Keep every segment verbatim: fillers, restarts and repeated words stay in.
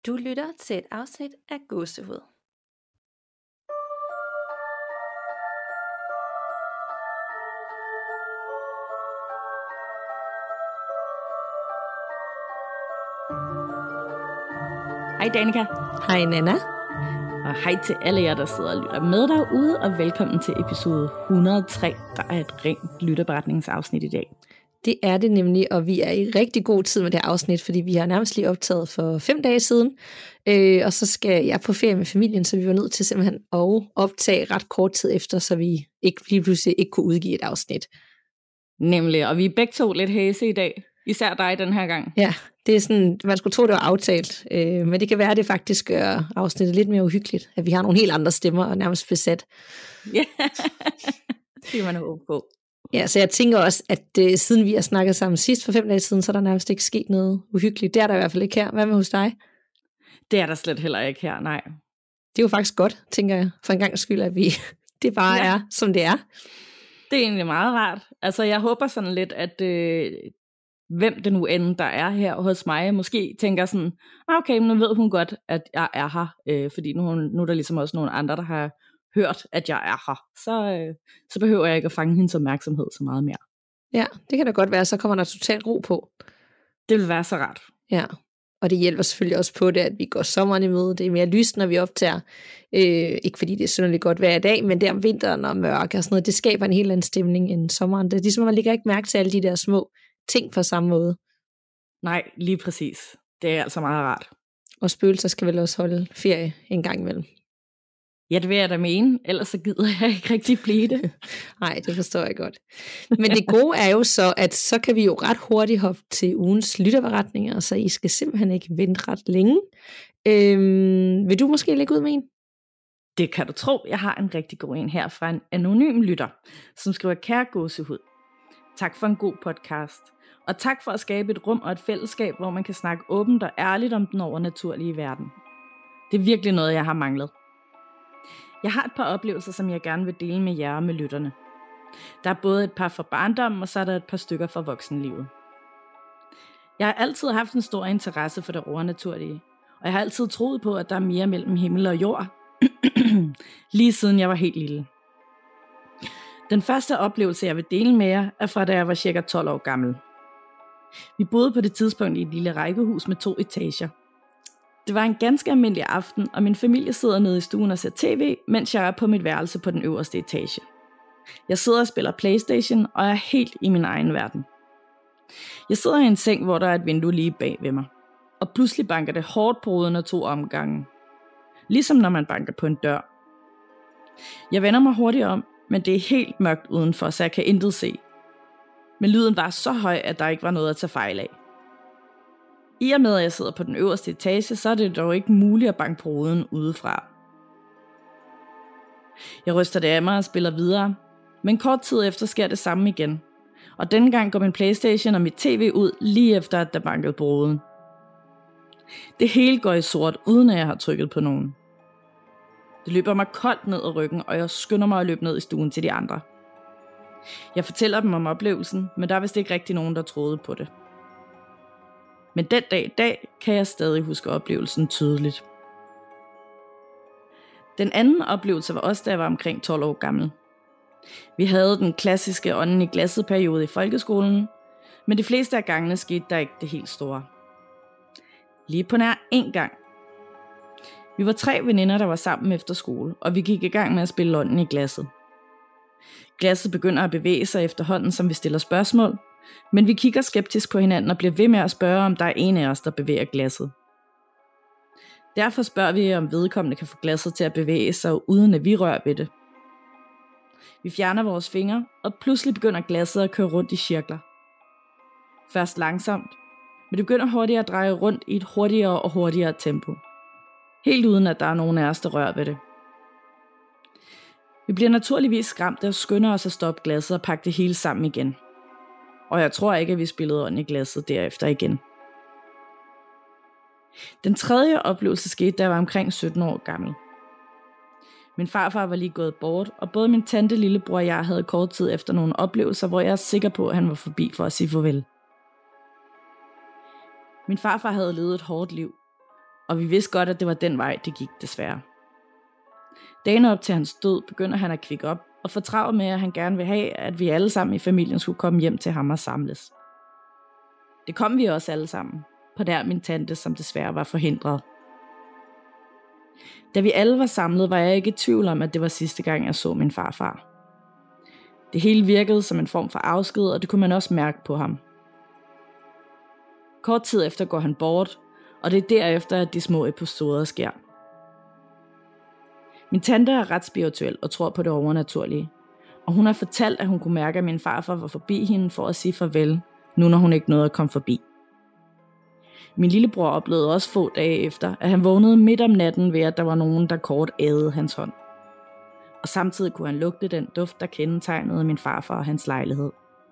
Du lytter til et afsnit af Gåsehud. Hej Danika. Hej Nana. Og hej til alle jer, der sidder og lytter med derude, og velkommen til episode et hundrede og tre, der er et rent lytterberetningsafsnit i dag. Det er det nemlig, og vi er i rigtig god tid med det her afsnit, fordi vi har nærmest lige optaget for fem dage siden, øh, og så skal jeg på ferie med familien, så vi var nødt til simpelthen at optage ret kort tid efter, så vi ikke lige pludselig ikke kunne udgive et afsnit. Nemlig, og vi er begge to lidt hæse i dag, især dig den her gang. Ja, det er sådan, man skulle tro, det var aftalt, øh, men det kan være, at det faktisk gør afsnittet lidt mere uhyggeligt, at vi har nogle helt andre stemmer og nærmest besat. Ja, det er man håbe på. Ja, så jeg tænker også, at øh, siden vi har snakket sammen sidst for fem dage siden, så er der nærmest ikke sket noget uhyggeligt. Det er der i hvert fald ikke her. Hvad med hos dig? Det er der slet heller ikke her, nej. Det er jo faktisk godt, tænker jeg, for en gang skyld, at vi det bare ja. er, som det er. Det er egentlig meget rart. Altså, jeg håber sådan lidt, at øh, hvem det nu end, der er her hos mig, måske tænker sådan, okay, men nu ved hun godt, at jeg er her, øh, fordi nu, nu er der ligesom også nogle andre, der har hørt, at jeg er her, så, øh, så behøver jeg ikke at fange hendes opmærksomhed så meget mere. Ja, det kan da godt være, så kommer der totalt ro på. Det vil være så rart. Ja, og det hjælper selvfølgelig også på det, at vi går sommeren i møde. Det er mere lyst, når vi optager. Øh, ikke fordi det er synderligt godt hver dag, men det om vinteren og mørke og sådan noget, det skaber en helt anden stemning end sommeren. Det er ligesom, man lægger ikke mærke til alle de der små ting på samme måde. Nej, lige præcis. Det er altså meget rart. Og spøgelser skal vel også holde ferie en gang imellem. Ja, det vil jeg da mene, ellers så gider jeg ikke rigtig blive det. Nej, det forstår jeg godt. Men det gode er jo så, at så kan vi jo ret hurtigt hoppe til ugens lytterberetninger, så I skal simpelthen ikke vente ret længe. Øhm, vil du måske lægge ud med en? Det kan du tro. Jeg har en rigtig god en her fra en anonym lytter, som skriver: Kære Gåsehud, tak for en god podcast. Og tak for at skabe et rum og et fællesskab, hvor man kan snakke åbent og ærligt om den overnaturlige verden. Det er virkelig noget, jeg har manglet. Jeg har et par oplevelser, som jeg gerne vil dele med jer og med lytterne. Der er både et par fra barndommen, og så er der et par stykker fra voksenlivet. Jeg har altid haft en stor interesse for det overnaturlige, og jeg har altid troet på, at der er mere mellem himmel og jord, lige siden jeg var helt lille. Den første oplevelse, jeg vil dele med jer, er fra da jeg var cirka tolv år gammel. Vi boede på det tidspunkt i et lille rækkehus med to etager. Det var en ganske almindelig aften, og min familie sidder nede i stuen og ser tv, mens jeg er på mit værelse på den øverste etage. Jeg sidder og spiller PlayStation, og er helt i min egen verden. Jeg sidder i en seng, hvor der er et vindue lige bag ved mig, og pludselig banker det hårdt på ruden af to omgange. Ligesom når man banker på en dør. Jeg vender mig hurtigt om, men det er helt mørkt udenfor, så jeg kan intet se. Men lyden var så høj, at der ikke var noget at tage fejl af. I og med, at jeg sidder på den øverste etage, så er det dog ikke muligt at banke på ruden udefra. Jeg ryster det af mig og spiller videre, men kort tid efter sker det samme igen. Og denne gang går min PlayStation og mit tv ud lige efter, at der bankede på ruden. Det hele går i sort, uden at jeg har trykket på nogen. Det løber mig koldt ned ad ryggen, og jeg skynder mig at løbe ned i stuen til de andre. Jeg fortæller dem om oplevelsen, men der er vist ikke rigtig nogen, der troede på det. Men den dag i dag kan jeg stadig huske oplevelsen tydeligt. Den anden oplevelse var også, da jeg var omkring tolv år gammel. Vi havde den klassiske ånden i glasset periode i folkeskolen, men de fleste af gangene skete der ikke det helt store. Lige på nær en gang. Vi var tre veninder, der var sammen efter skole, og vi gik i gang med at spille ånden i glasset. Glasset begynder at bevæge sig efterhånden, som vi stiller spørgsmål, men vi kigger skeptisk på hinanden og bliver ved med at spørge, om der er en af os, der bevæger glasset. Derfor spørger vi, om vedkommende kan få glasset til at bevæge sig, uden at vi rører ved det. Vi fjerner vores fingre, og pludselig begynder glasset at køre rundt i cirkler. Først langsomt, men det begynder hurtigt at dreje rundt i et hurtigere og hurtigere tempo. Helt uden at der er nogen af os, der rører ved det. Vi bliver naturligvis skræmt og skynder os at stoppe glasset og pakke det hele sammen igen. Og jeg tror ikke, at vi spillede ånd i glasset derefter igen. Den tredje oplevelse skete, da jeg var omkring sytten år gammel. Min farfar var lige gået bort, og både min tante, lillebror og jeg havde kort tid efter nogle oplevelser, hvor jeg er sikker på, at han var forbi for at sige farvel. Min farfar havde levet et hårdt liv, og vi vidste godt, at det var den vej, det gik desværre. Dagen op til hans død begynder han at kvikke op og fortrage med, at han gerne vil have, at vi alle sammen i familien skulle komme hjem til ham og samles. Det kom vi også alle sammen, på nær min tante, som desværre var forhindret. Da vi alle var samlet, var jeg ikke i tvivl om, at det var sidste gang, jeg så min farfar. Det hele virkede som en form for afsked, og det kunne man også mærke på ham. Kort tid efter går han bort, og det er derefter, at de små episoder sker. Min tante er ret spirituel og tror på det overnaturlige, og hun har fortalt, at hun kunne mærke, at min farfar var forbi hende for at sige farvel, nu når hun ikke nåede at komme forbi. Min lillebror oplevede også få dage efter, at han vågnede midt om natten ved, at der var nogen, der kort ædede hans hånd. Og samtidig kunne han lugte den duft, der kendetegnede min farfar og hans lejlighed.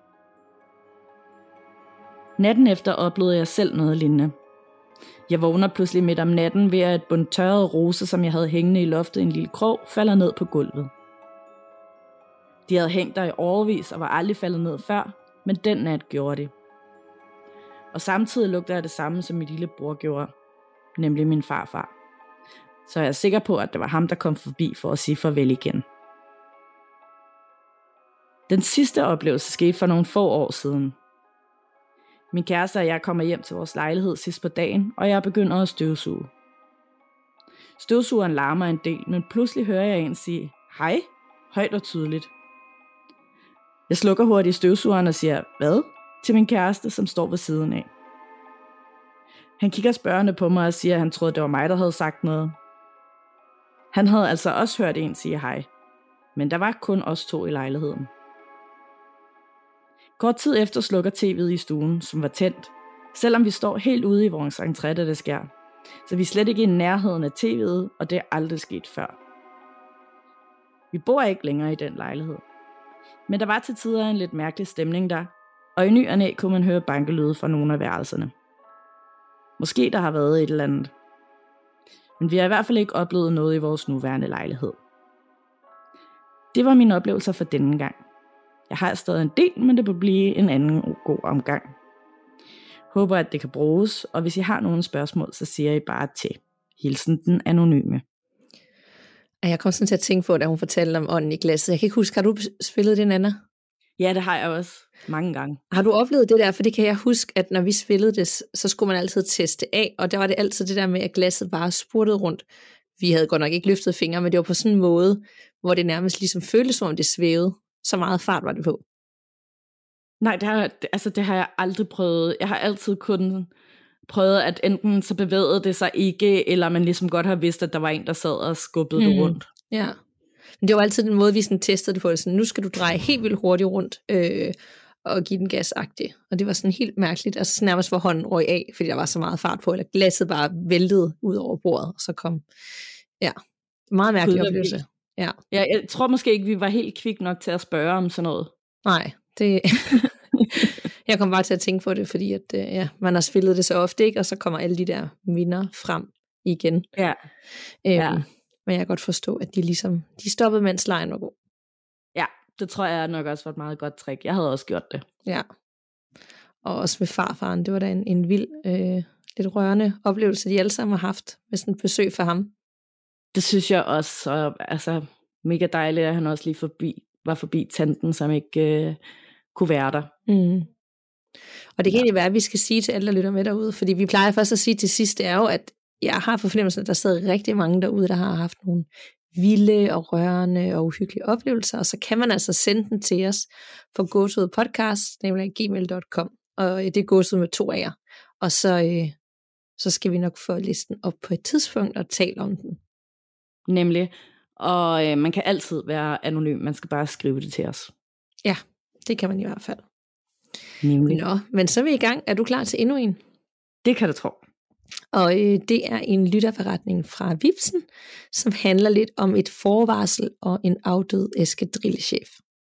Natten efter oplevede jeg selv noget lignende. Jeg vågner pludselig midt om natten ved, at et bundt tørrede rose, som jeg havde hængende i loftet i en lille krog, falder ned på gulvet. De havde hængt der i årevis og var aldrig faldet ned før, men den nat gjorde de. Og samtidig lugter jeg det samme, som min lillebror gjorde, nemlig min farfar. Så jeg er sikker på, at det var ham, der kom forbi for at sige farvel igen. Den sidste oplevelse skete for nogle få år siden. Min kæreste og jeg kommer hjem til vores lejlighed sidst på dagen, og jeg begynder at støvsuge. Støvsugeren larmer en del, men pludselig hører jeg en sige, hej, højt og tydeligt. Jeg slukker hurtigt støvsugeren og siger, hvad? Til min kæreste, som står ved siden af. Han kigger spørgende på mig og siger, at han troede, det var mig, der havde sagt noget. Han havde altså også hørt en sige hej, men der var kun os to i lejligheden. Kort tid efter slukker tv'et i stuen, som var tændt, selvom vi står helt ude i vores entré, da det sker. Så vi er slet ikke i nærheden af tv'et, og det er aldrig sket før. Vi bor ikke længere i den lejlighed. Men der var til tider en lidt mærkelig stemning der, og i ny og næ kunne man høre bankelyde fra nogle af værelserne. Måske der har været et eller andet. Men vi har i hvert fald ikke oplevet noget i vores nuværende lejlighed. Det var mine oplevelser for denne gang. Jeg har stadig en del, men det vil blive en anden god omgang. Håber, at det kan bruges, og hvis I har nogle spørgsmål, så siger I bare til. Hilsen den anonyme. Jeg kom sådan til at tænke på, da hun fortalte om ånden i glasset. Jeg kan ikke huske, har du spillet det, Nanna? Ja, det har jeg også mange gange. Har du oplevet det der? For det kan jeg huske, at når vi spillede det, så skulle man altid teste af, og der var det altid det der med, at glasset bare spurtede rundt. Vi havde godt nok ikke løftet fingre, men det var på sådan en måde, hvor det nærmest ligesom føltes, som om det svævede. Så meget fart var det på. Nej, det har, altså det har jeg aldrig prøvet. Jeg har altid kun prøvet, at enten så bevægede det sig ikke, eller man ligesom godt har vidst, at der var en, der sad og skubbede mm. det rundt. Ja, men det var altid den måde, vi sådan testede det på. Sådan, nu skal du dreje helt vildt hurtigt rundt øh, og give den gasagtigt. Og det var sådan helt mærkeligt. Altså sådan nærmest hvor hånden røg af, fordi der var så meget fart på, eller glasset bare væltede ud over bordet, og så kom, ja, meget mærkelig oplevelse. Ja. ja, jeg tror måske ikke, vi var helt kvik nok til at spørge om sådan noget. Nej, det... jeg kom bare til at tænke på det, fordi at, ja, man har spillet det så ofte, ikke? Og så kommer alle de der minder frem igen. Ja. Øhm, ja. Men jeg kan godt forstå, at de ligesom, de stoppede, mens lejen var god. Ja, det tror jeg nok også var et meget godt trick. Jeg havde også gjort det. Ja. Og også med farfaren, det var da en, en vild, øh, lidt rørende oplevelse, de alle sammen har haft med sådan et besøg for ham. Det synes jeg også, og altså mega dejligt, at han også lige forbi, var forbi tanten, som ikke øh, kunne være der. Mm. Og det kan egentlig være, at vi skal sige til alle, der lytter med derude, fordi vi plejer først at sige til sidst, det er jo, at jeg har for fornemmelsen, at der sidder rigtig mange derude, der har haft nogle vilde og rørende og uhyggelige oplevelser, og så kan man altså sende den til os på gåsehudpodcast bindestreg gmail punktum com, og det er gåsehud med to A'er, og så, øh, så skal vi nok få listen op på et tidspunkt og tale om den. Nemlig, og øh, man kan altid være anonym, man skal bare skrive det til os. Ja, det kan man i hvert fald. Nemlig. Nå, men så er vi i gang. Er du klar til endnu en? Det kan du tro. Og øh, det er en lytterforretning fra Vipsen, som handler lidt om et forvarsel og en afdød eskadrillechef.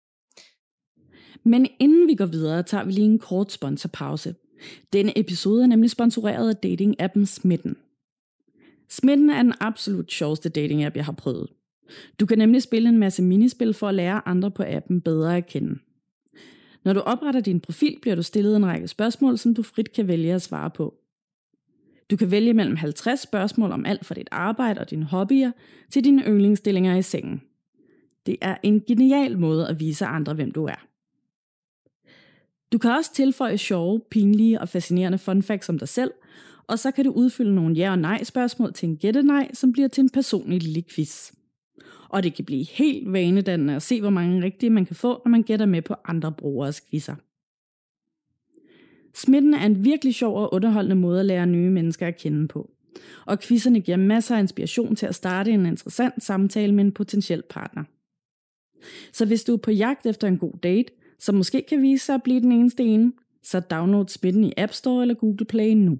Men inden vi går videre, tager vi lige en kort sponsorpause. Denne episode er nemlig sponsoreret af dating-appen Smitten. Smitten er den absolut sjoveste dating-app, jeg har prøvet. Du kan nemlig spille en masse minispil for at lære andre på appen bedre at kende. Når du opretter din profil, bliver du stillet en række spørgsmål, som du frit kan vælge at svare på. Du kan vælge mellem halvtreds spørgsmål om alt fra dit arbejde og dine hobbyer til dine yndlingsstillinger i sengen. Det er en genial måde at vise andre, hvem du er. Du kan også tilføje sjove, pinlige og fascinerende fun facts om dig selv, og så kan du udfylde nogle ja- og nej-spørgsmål til en gætte-nej, som bliver til en personlig lille quiz. Og det kan blive helt vanedannende at se, hvor mange rigtige man kan få, når man gætter med på andre brugeres quizzer. Smitten er en virkelig sjov og underholdende måde at lære nye mennesker at kende på. Og quizzerne giver masser af inspiration til at starte en interessant samtale med en potentiel partner. Så hvis du er på jagt efter en god date, som måske kan vise sig at blive den eneste ene, så download Smitten i App Store eller Google Play nu.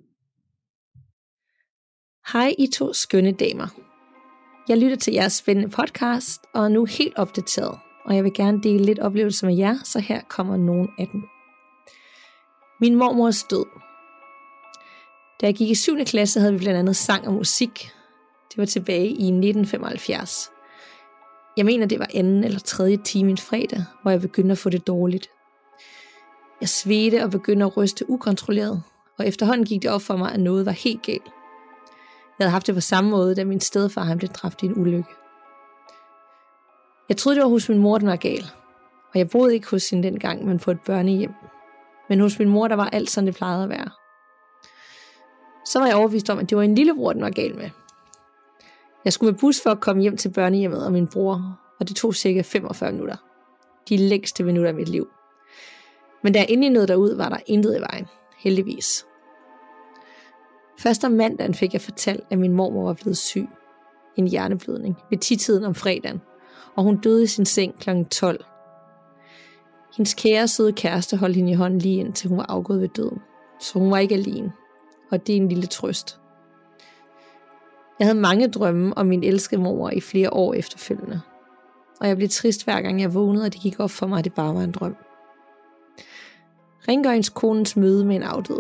Hej I to skønne damer. Jeg lytter til jeres spændende podcast og er nu helt opdateret, og jeg vil gerne dele lidt oplevelser med jer, så her kommer nogle af dem. Min mormors død. Da jeg gik i syvende klasse, havde vi blandt andet sang og musik. Det var tilbage i nitten femoghalvfjerds. Jeg mener, det var anden eller tredje time en fredag, hvor jeg begyndte at få det dårligt. Jeg svedte og begyndte at ryste ukontrolleret, og efterhånden gik det op for mig, at noget var helt galt. Jeg havde haft det på samme måde, da min stedfar han blev dræbt i en ulykke. Jeg troede, det var hos min mor, den var gal, og jeg boede ikke hos hende dengang, men på et børnehjem. Men hos min mor, der var alt sådan, det plejede at være. Så var jeg overbevist om, at det var en lillebror, den var gal med. Jeg skulle med bus for at komme hjem til børnehjemmet og min bror, og det tog cirka femogfyrre minutter. De længste minutter af mit liv. Men da jeg endelig nåede derud, var der intet i vejen. Heldigvis. Først om mandagen fik jeg fortalt, at min mormor var blevet syg. En hjerneblødning ved ti-tiden om fredagen, og hun døde i sin seng klokken tolv. Hendes kære søde kæreste holdt hende i hånden lige indtil hun var afgået ved døden. Så hun var ikke alene, og det er en lille trøst. Jeg havde mange drømme om min elskede mormor i flere år efterfølgende. Og jeg blev trist hver gang jeg vågnede, og det gik op for mig, at det bare var en drøm. Rengøringskonens møde med en afdød.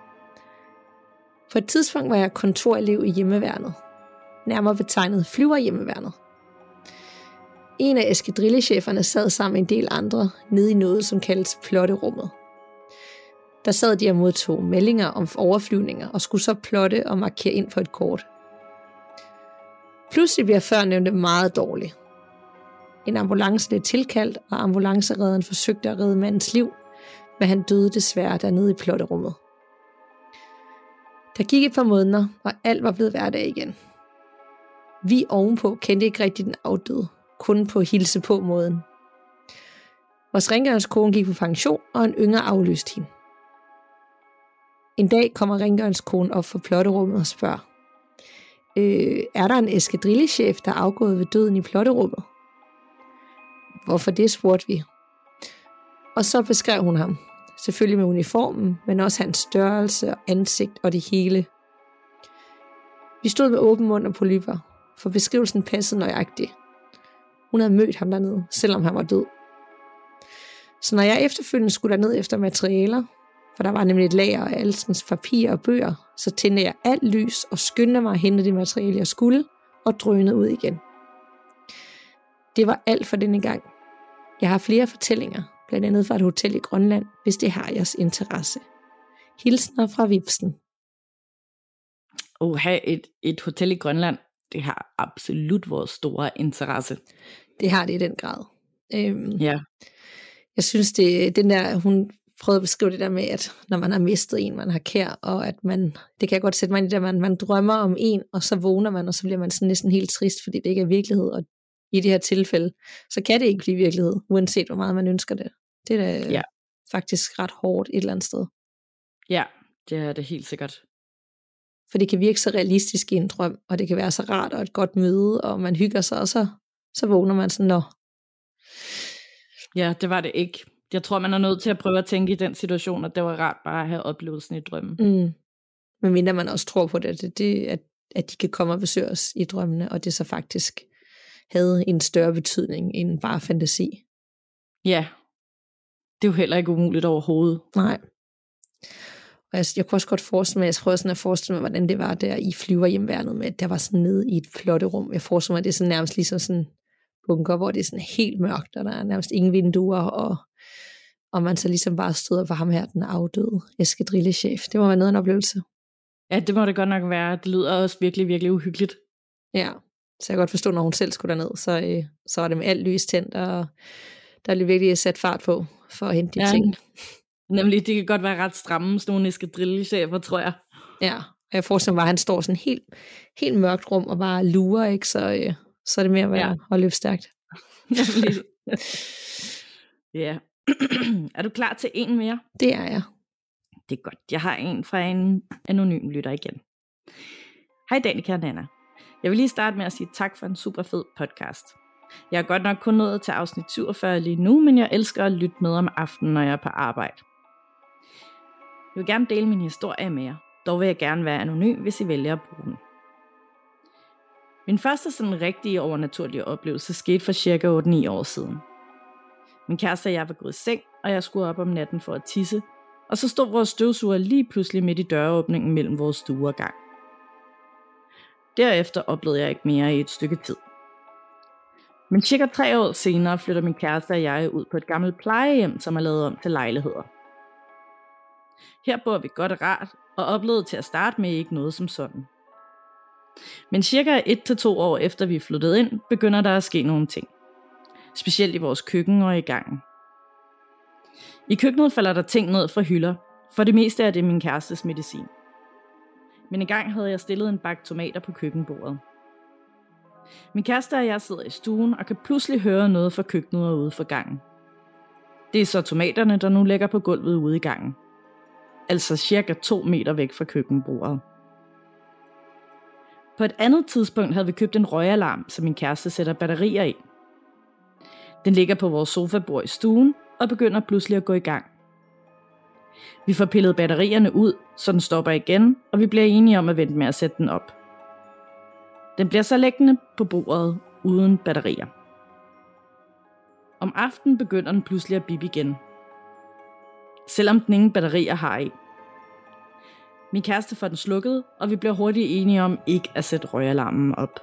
På et tidspunkt var jeg kontorelev i hjemmeværnet. Nærmere betegnet flyverhjemmeværnet. En af eskadrillecheferne sad sammen med en del andre nede i noget, som kaldes plotterummet. Der sad de og modtog meldinger om overflyvninger og skulle så plotte og markere ind på et kort. Pludselig bliver førnævnte meget dårlig. En ambulance blev tilkaldt, og ambulanceredderen forsøgte at redde mandens liv, men han døde desværre dernede i plotterummet. Der gik et par måneder, og alt var blevet hverdag igen. Vi ovenpå kendte ikke rigtig den afdøde, kun på hilse på måden. Vores rengøringskone gik på pension, og en yngre aflyste hende. En dag kommer rengøringskonen op for plotterummet og spørger, øh, er der en eskadrillechef, der er afgået ved døden i plotterummet? Hvorfor det, spurgte vi. Og så beskrev hun ham. Selvfølgelig med uniformen, men også hans størrelse og ansigt og det hele. Vi stod med åben mund og polypper, for beskrivelsen passede nøjagtigt. Hun havde mødt ham dernede, selvom han var død. Så når jeg efterfølgende skulle derned efter materialer, for der var nemlig et lager af alskens papirer og bøger, så tændte jeg alt lys og skyndte mig at hente det materiale, jeg skulle, og drønede ud igen. Det var alt for denne gang. Jeg har flere fortællinger, blandt andet fra et hotel i Grønland, hvis det har jeres interesse. Hilsner fra Vipsen. At have et, et hotel i Grønland, det har absolut vores store interesse. Det har det i den grad. Øhm, ja. Jeg synes, det den der, hun prøvede at beskrive det der med, at når man har mistet en, man har kær, og at man, det kan jeg godt sætte mig ind i det, man, man drømmer om en, og så vågner man, og så bliver man sådan næsten helt trist, fordi det ikke er virkelighed, og i det her tilfælde, så kan det ikke blive virkelighed, uanset hvor meget man ønsker det. Det er da ja. faktisk ret hårdt et eller andet sted. Ja, det er det helt sikkert. For det kan virke så realistisk i en drøm, og det kan være så rart og et godt møde, og man hygger sig, og så, så vågner man sådan, nå. Ja, det var det ikke. Jeg tror, man er nødt til at prøve at tænke i den situation, at det var rart bare at have oplevelsen i drømmen. Mm. Men mindre man også tror på det, det, det at, at de kan komme og besøge os i drømmene, og det så faktisk havde en større betydning end bare fantasi. Ja, det er jo heller ikke umuligt overhovedet. Nej. Og jeg, jeg kunne også godt forestille mig, jeg prøver sådan at forestille mig, hvordan det var der i flyverhjemværnet med, at der var sådan nede i et plotterum. Jeg forestiller mig, at det er sådan nærmest ligesom sådan bunker, hvor det er sådan helt mørkt, og der er nærmest ingen vinduer, og, og man så ligesom bare stod for ham her, den afdøde eskadrillechef. Det må være noget af en oplevelse. Ja, det må det godt nok være. Det lyder også virkelig, virkelig uhyggeligt. Ja, så jeg kan godt forstå, når hun selv skulle derned, så, øh, så var det med alt lys tændt, og der blev virkelig sat fart på for at hente de Ja, ting. nemlig, det kan godt være ret stramme, sådan nogle eskadrillechefer, tror jeg. Ja, og jeg forestiller mig, at han står sådan helt, helt mørkt rum og bare lurer, ikke? Så, øh, så er det mere at, være, ja. at løbe stærkt. Ja. Er du klar til en mere? Det er jeg. Det er godt. Jeg har en fra en anonym lytter igen. Hej Danika og Nana. Jeg vil lige starte med at sige tak for en super fed podcast. Jeg er godt nok kun nået til afsnit syvogfyrre lige nu, men jeg elsker at lytte med om aftenen, når jeg er på arbejde. Jeg vil gerne dele min historie med jer. Dog vil jeg gerne være anonym, hvis I vælger at bruge den. Min første sådan rigtige overnaturlige oplevelse skete for cirka otte ni år siden. Min kæreste og jeg var gået i seng, og jeg skulle op om natten for at tisse, og så stod vores støvsuger lige pludselig midt i døråbningen mellem vores stue og gang. Derefter oplevede jeg ikke mere i et stykke tid. Men cirka tre år senere flytter min kæreste og jeg ud på et gammelt plejehjem, som er lavet om til lejligheder. Her bor vi godt og rart, og oplevede til at starte med ikke noget som sådan. Men cirka et til to år efter vi er flyttet ind, begynder der at ske nogle ting. Specielt i vores køkken og i gangen. I køkkenet falder der ting ned fra hylder. For det meste er det min kærestes medicin. Men engang havde jeg stillet en bakke tomater på køkkenbordet. Min kæreste og jeg sidder i stuen og kan pludselig høre noget fra køkkenet og ude for gangen. Det er så tomaterne, der nu ligger på gulvet ude i gangen. Altså cirka to meter væk fra køkkenbordet. På et andet tidspunkt havde vi købt en røgalarm, som min kæreste sætter batterier i. Den ligger på vores sofabord i stuen og begynder pludselig at gå i gang. Vi får pillet batterierne ud, så den stopper igen, og vi bliver enige om at vente med at sætte den op. Den bliver så liggende på bordet uden batterier. Om aftenen begynder den pludselig at bippe igen. Selvom den ingen batterier har i. Min kæreste får den slukket, og vi bliver hurtigt enige om ikke at sætte røgalarmen op.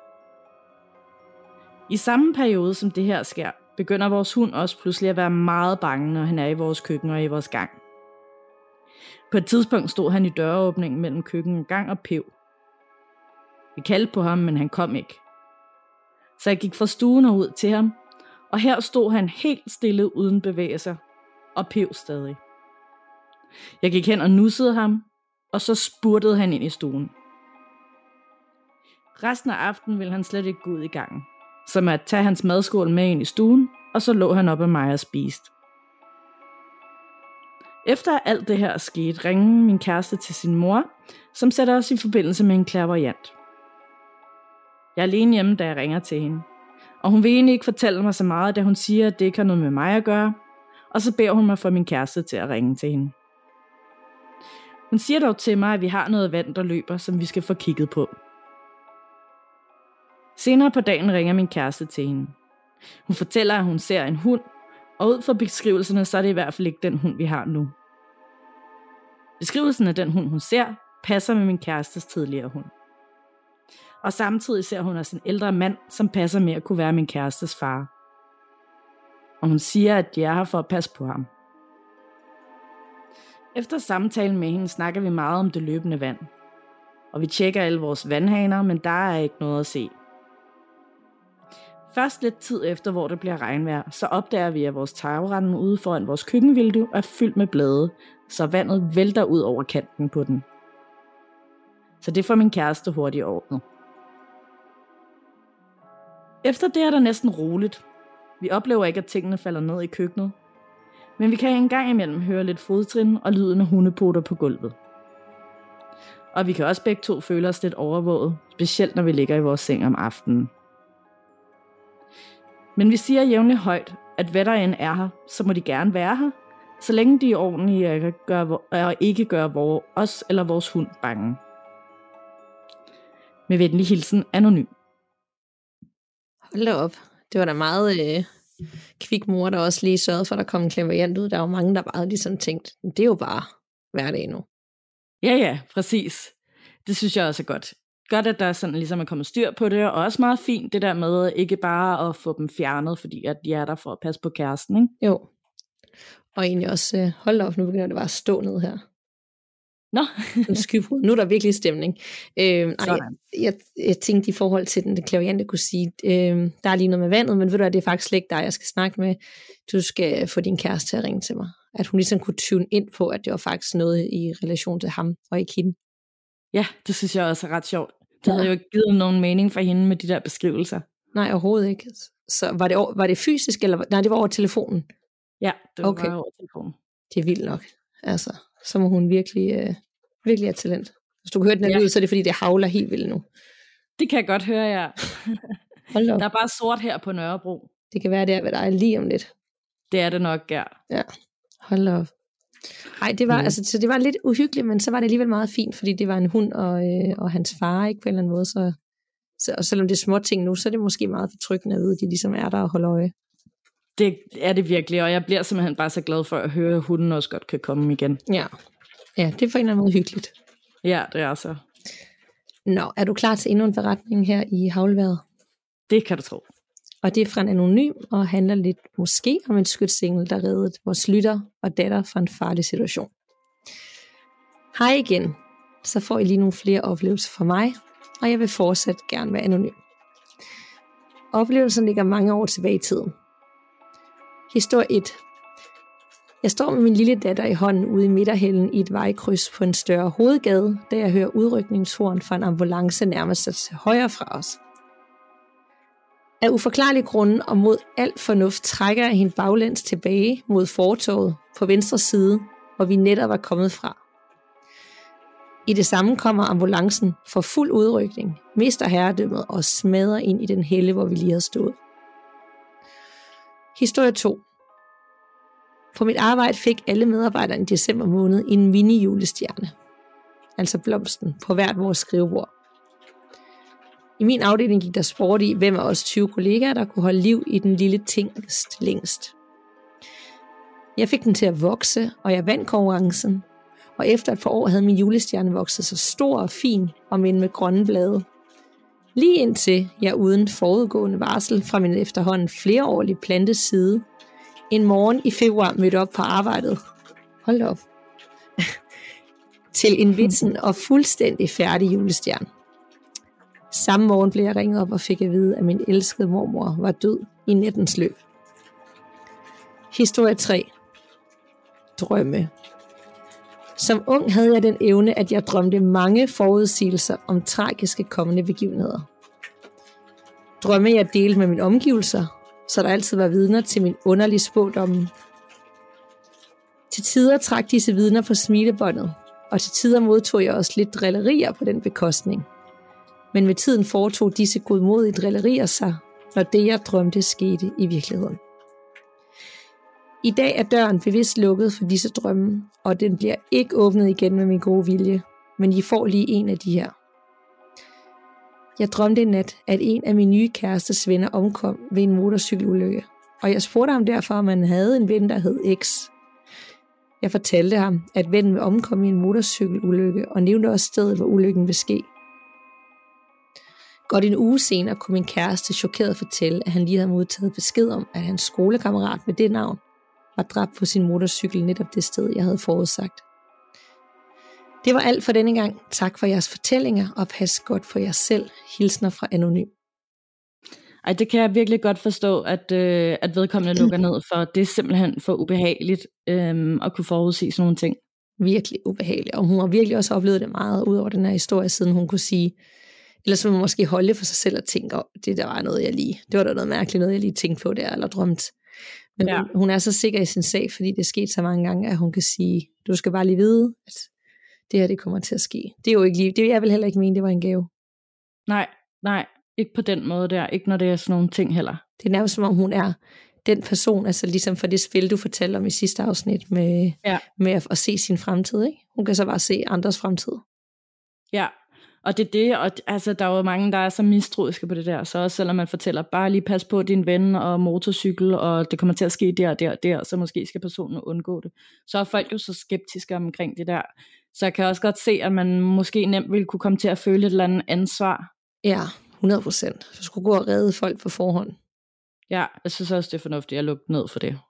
I samme periode som det her sker, begynder vores hund også pludselig at være meget bange, når han er i vores køkken og i vores gang. På et tidspunkt stod han i døråbningen mellem køkken og gang og pev. Vi kaldte på ham, men han kom ikke. Så jeg gik fra stuen og ud til ham, og her stod han helt stille uden bevægelser, og pev stadig. Jeg gik hen og nussede ham, og så spurtede han ind i stuen. Resten af aftenen ville han slet ikke gå ud i gangen, som at tage hans madskål med ind i stuen, og så lå han op ad mig og spiste. Efter alt det her skete, ringede min kæreste til sin mor, som sætter os i forbindelse med en clairvoyant. Jeg er alene hjemme, da jeg ringer til hende, og hun vil egentlig ikke fortælle mig så meget, da hun siger, at det ikke har noget med mig at gøre, og så beder hun mig for min kæreste til at ringe til hende. Hun siger dog til mig, at vi har noget vand, der løber, som vi skal få kigget på. Senere på dagen ringer min kæreste til hende. Hun fortæller, at hun ser en hund, og ud fra beskrivelserne, så er det i hvert fald ikke den hund, vi har nu. Beskrivelsen af den hund, hun ser, passer med min kærestes tidligere hund. Og samtidig ser hun også en ældre mand, som passer med at kunne være min kærestes far. Og hun siger, at de er her for at passe på ham. Efter samtalen med hende snakker vi meget om det løbende vand. Og vi tjekker alle vores vandhaner, men der er ikke noget at se. Først lidt tid efter, hvor det bliver regnvejr, så opdager vi, at vores tagrende ude foran vores køkkenvindue er fyldt med blade, så vandet vælter ud over kanten på den. Så det får min kæreste hurtigt ordnet. Efter det er der næsten roligt. Vi oplever ikke, at tingene falder ned i køkkenet. Men vi kan en gang imellem høre lidt fodtrin og lyden af hundepoter på gulvet. Og vi kan også begge to føle os lidt overvåget, specielt når vi ligger i vores seng om aftenen. Men vi siger jævnligt højt, at hvad der end er her, så må de gerne være her, så længe de er ordentlige og, gør, og ikke gør vores, os eller vores hund bange. Med venlig hilsen, anonym. Hold da op. Det var da meget øh, kvik mor, der også lige sørgede for, at der kom en clairvoyant ud. Der var mange, der bare havde ligesom tænkt, det er jo bare hverdag nu. Ja, ja, præcis. Det synes jeg også er godt. Godt, at der sådan ligesom er kommet styr på det, og også meget fint det der med ikke bare at få dem fjernet, fordi at de er der for at passe på kæresten, ikke? Jo. Og egentlig også, øh, hold da op, nu begynder det bare at stå ned her. Nå. En skybrud. Nu er der virkelig stemning. Øh, nej, jeg, jeg, jeg tænkte i forhold til den, den klaviante kunne sige, øh, der er lige noget med vandet, men ved du hvad, det er faktisk slet ikke dig, jeg skal snakke med. Du skal få din kæreste til at ringe til mig. At hun ligesom kunne tune ind på, at det var faktisk noget i relation til ham og ikke hende. Ja, det synes jeg også er ret sjovt. Det ja. havde jo ikke givet nogen mening for hende med de der beskrivelser. Nej, overhovedet ikke. Så var det, var det fysisk, eller nej, det var over telefonen? Ja, det var okay. bare over telefonen. Det er vildt nok. Altså, så må hun virkelig, øh, virkelig have talent. Hvis du kan høre den her ja. lyd, så er det fordi, det havler helt vildt nu. Det kan jeg godt høre, ja. Hold da op. Der er bare sort her på Nørrebro. Det kan være, det er ved dig lige om lidt. Det er det nok, ja. Ja, hold da op. Ej, det var, mm. altså, så det var lidt uhyggeligt, men så var det alligevel meget fint, fordi det var en hund og, øh, og hans far, ikke på en eller anden måde. Så, så, og selvom det er små ting nu, så er det måske meget betryggende at vide, at de ligesom er der og holder øje. Det er det virkelig, og jeg bliver simpelthen bare så glad for at høre, at hunden også godt kan komme igen. Ja, ja, det er på en eller anden måde hyggeligt. Ja, det er så. Nå, er du klar til endnu en beretning her i Haglværet? Det kan du tro. Og det er fra en anonym, og handler lidt måske om en skytsengel, der reddede vores lytter og datter fra en farlig situation. Hej igen, så får I lige nogle flere oplevelser fra mig, og jeg vil fortsat gerne være anonym. Oplevelsen ligger mange år tilbage i tiden. Historie et. Jeg står med min lille datter i hånden ude i midterhælden i et vejkryds på en større hovedgade, da jeg hører udrykningshorn fra en ambulance nærmest til højre fra os. Af uforklarlige grunde og mod alt fornuft trækker jeg hende baglæns tilbage mod fortovet på venstre side, hvor vi netop var kommet fra. I det samme kommer ambulancen for fuld udrykning, mister herredømmet og smadrer ind i den helle, hvor vi lige havde stået. Historie to. På mit arbejde fik alle medarbejdere i december måned en mini-julestjerne, altså blomsten, på hvert vores skrivebord. I min afdeling gik der sport i, hvem af os tyve kollegaer, der kunne holde liv i den lille tingest længst. Jeg fik den til at vokse, og jeg vandt konkurrencen, og efter et par år havde min julestjerne vokset så stor og fin, og med med grønne blade. Lige indtil jeg uden forudgående varsel fra min efterhånden flereårlige plantes side, en morgen i februar mødte op på arbejdet. Hold op. Til en vitsen og fuldstændig færdig julestjerne. Samme morgen blev jeg ringet op og fik at vide, at min elskede mormor var død i nattens løb. Historie tre. Drømme. Som ung havde jeg den evne, at jeg drømte mange forudsigelser om tragiske kommende begivenheder. Drømme jeg delte med mine omgivelser, så der altid var vidner til min underlige spådomme. Til tider trak disse vidner på smilebåndet, og til tider modtog jeg også lidt drillerier på den bekostning. Men med tiden foretog disse godmodige drillerier sig, når det jeg drømte skete i virkeligheden. I dag er døren bevidst lukket for disse drømme, og den bliver ikke åbnet igen med min gode vilje, men I får lige en af de her. Jeg drømte en nat, at en af mine nye kærestes venner omkom ved en motorcykelulykke, og jeg spurgte ham derfor, om han havde en ven, der hed X. Jeg fortalte ham, at vennen ville omkomme i en motorcykelulykke, og nævnte også stedet, hvor ulykken ville ske. Godt en uge senere kunne min kæreste chokeret fortælle, at han lige havde modtaget besked om, at hans skolekammerat med det navn var dræbt på sin motorcykel netop det sted, jeg havde forudsagt. Det var alt for denne gang. Tak for jeres fortællinger, og pas godt på jer selv. Hilsner fra Anonym. Ej, det kan jeg virkelig godt forstå, at, øh, at vedkommende lukker ned for. Det er simpelthen for ubehageligt øh, at kunne forudsige sådan nogle ting. Virkelig ubehageligt, og hun har virkelig også oplevet det meget ud over den her historie, siden hun kunne sige, eller så må man måske holde for sig selv og tænke, oh, det der var noget, jeg lige, det var da noget mærkeligt, noget jeg lige tænkte på der, eller drømte. Men ja. hun, hun er så sikker i sin sag, fordi det er sket så mange gange, at hun kan sige, du skal bare lige vide, at det her, det kommer til at ske. Det er jo ikke lige, det jeg vil heller ikke mene, det var en gave. Nej, nej, ikke på den måde der, ikke når det er sådan nogle ting heller. Det er nærmest som om hun er den person, altså ligesom for det spil, du fortalte om i sidste afsnit, med, ja. med at, at se sin fremtid, ikke? Hun kan så bare se andres fremtid. Ja, og det er det, og altså, der er jo mange, der er så mistroiske på det der, så også selvom man fortæller, bare lige pas på din ven og motorcykel, og det kommer til at ske der og der og der, så måske skal personen undgå det. Så er folk jo så skeptiske omkring det der. Så jeg kan også godt se, at man måske nemt ville kunne komme til at føle et eller andet ansvar. Ja, hundrede procent. Så skulle gå og redde folk på forhånd. Ja, jeg synes også, det er fornuftigt at lukke ned for det.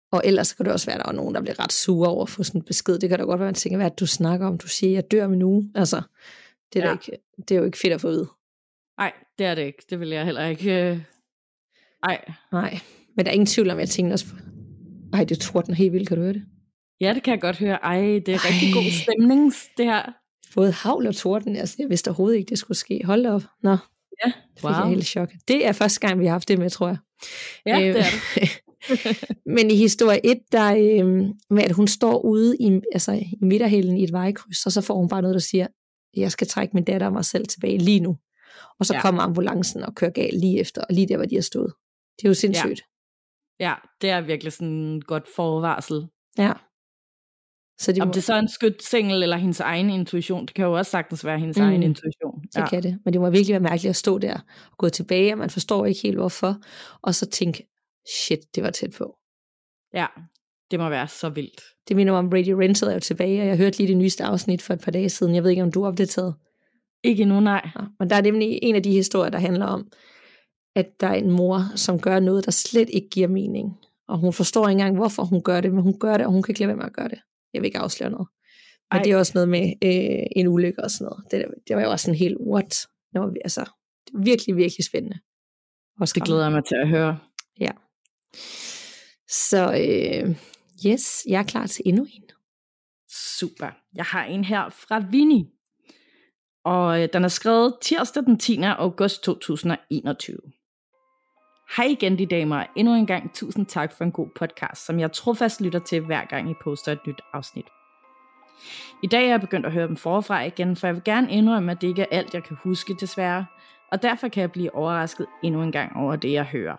Og ellers kan det også være, at der er nogen, der bliver ret sure over at få sådan en besked. Det kan da godt være, at man tænker, hvad er det, du snakker om? Du siger, jeg dør om en uge. Altså, det er, ja. ikke, det er jo ikke fedt at få at vide. Nej, det er det ikke. Det vil jeg heller ikke. Nej. Nej, men der er ingen tvivl om, jeg tænker også på. Ej, det tordner helt vildt, kan du høre det? Ja, det kan jeg godt høre. Ej, det er Ej. rigtig god stemning, det her. Både havl og torden, altså jeg vidste overhovedet ikke, det skulle ske. Hold da op. Nå, ja, wow. Det er helt chok. Det er første gang, vi har haft det med, tror jeg. Ja, øh, det er det. Men i historie et, der øh, med at hun står ude i, altså, i midterhælden i et vejkryds, og så får hun bare noget, der siger, jeg skal trække min datter og mig selv tilbage lige nu. Og så ja. kommer ambulancen og kører galt lige efter, og lige der, hvor de har stået. Det er jo sindssygt. Ja, ja, det er virkelig sådan et godt forvarsel. Ja. Så de Om må... det så er en skytsengel eller hendes egen intuition, det kan jo også sagtens være hendes mm. egen intuition. Ja. Det kan det, men det må virkelig være mærkeligt at stå der og gå tilbage, og man forstår ikke helt hvorfor, og så tænke, shit, det var tæt på. Ja, det må være så vildt. Det minder mig om Brady Rented er jo tilbage, og jeg hørte lige det nyeste afsnit for et par dage siden. Jeg ved ikke, om du har opdateret. Ikke endnu, nej. Ja, men der er nemlig en af de historier, der handler om, at der er en mor, som gør noget, der slet ikke giver mening. Og hun forstår ikke engang, hvorfor hun gør det, men hun gør det, og hun kan ikke lade være med at gøre det. Jeg vil ikke afsløre noget. Men Ej. det er også noget med øh, en ulykke og sådan noget. Det, det var jo også en helt what. Det var, altså, det var virkelig, virkelig spændende. Det glæder jeg mig til at høre. Ja. Så øh, yes, jeg er klar til endnu en. Super. Jeg har en her fra Vinnie. Og øh, den er skrevet tirsdag den tiende august to tusind og enogtyve. Hej igen, de damer. Endnu en gang tusind tak for en god podcast, som jeg trofast lytter til hver gang I poster et nyt afsnit. I dag er jeg begyndt at høre dem forfra igen, for jeg vil gerne indrømme, at det ikke er alt, jeg kan huske desværre, og derfor kan jeg blive overrasket endnu en gang over det, jeg hører.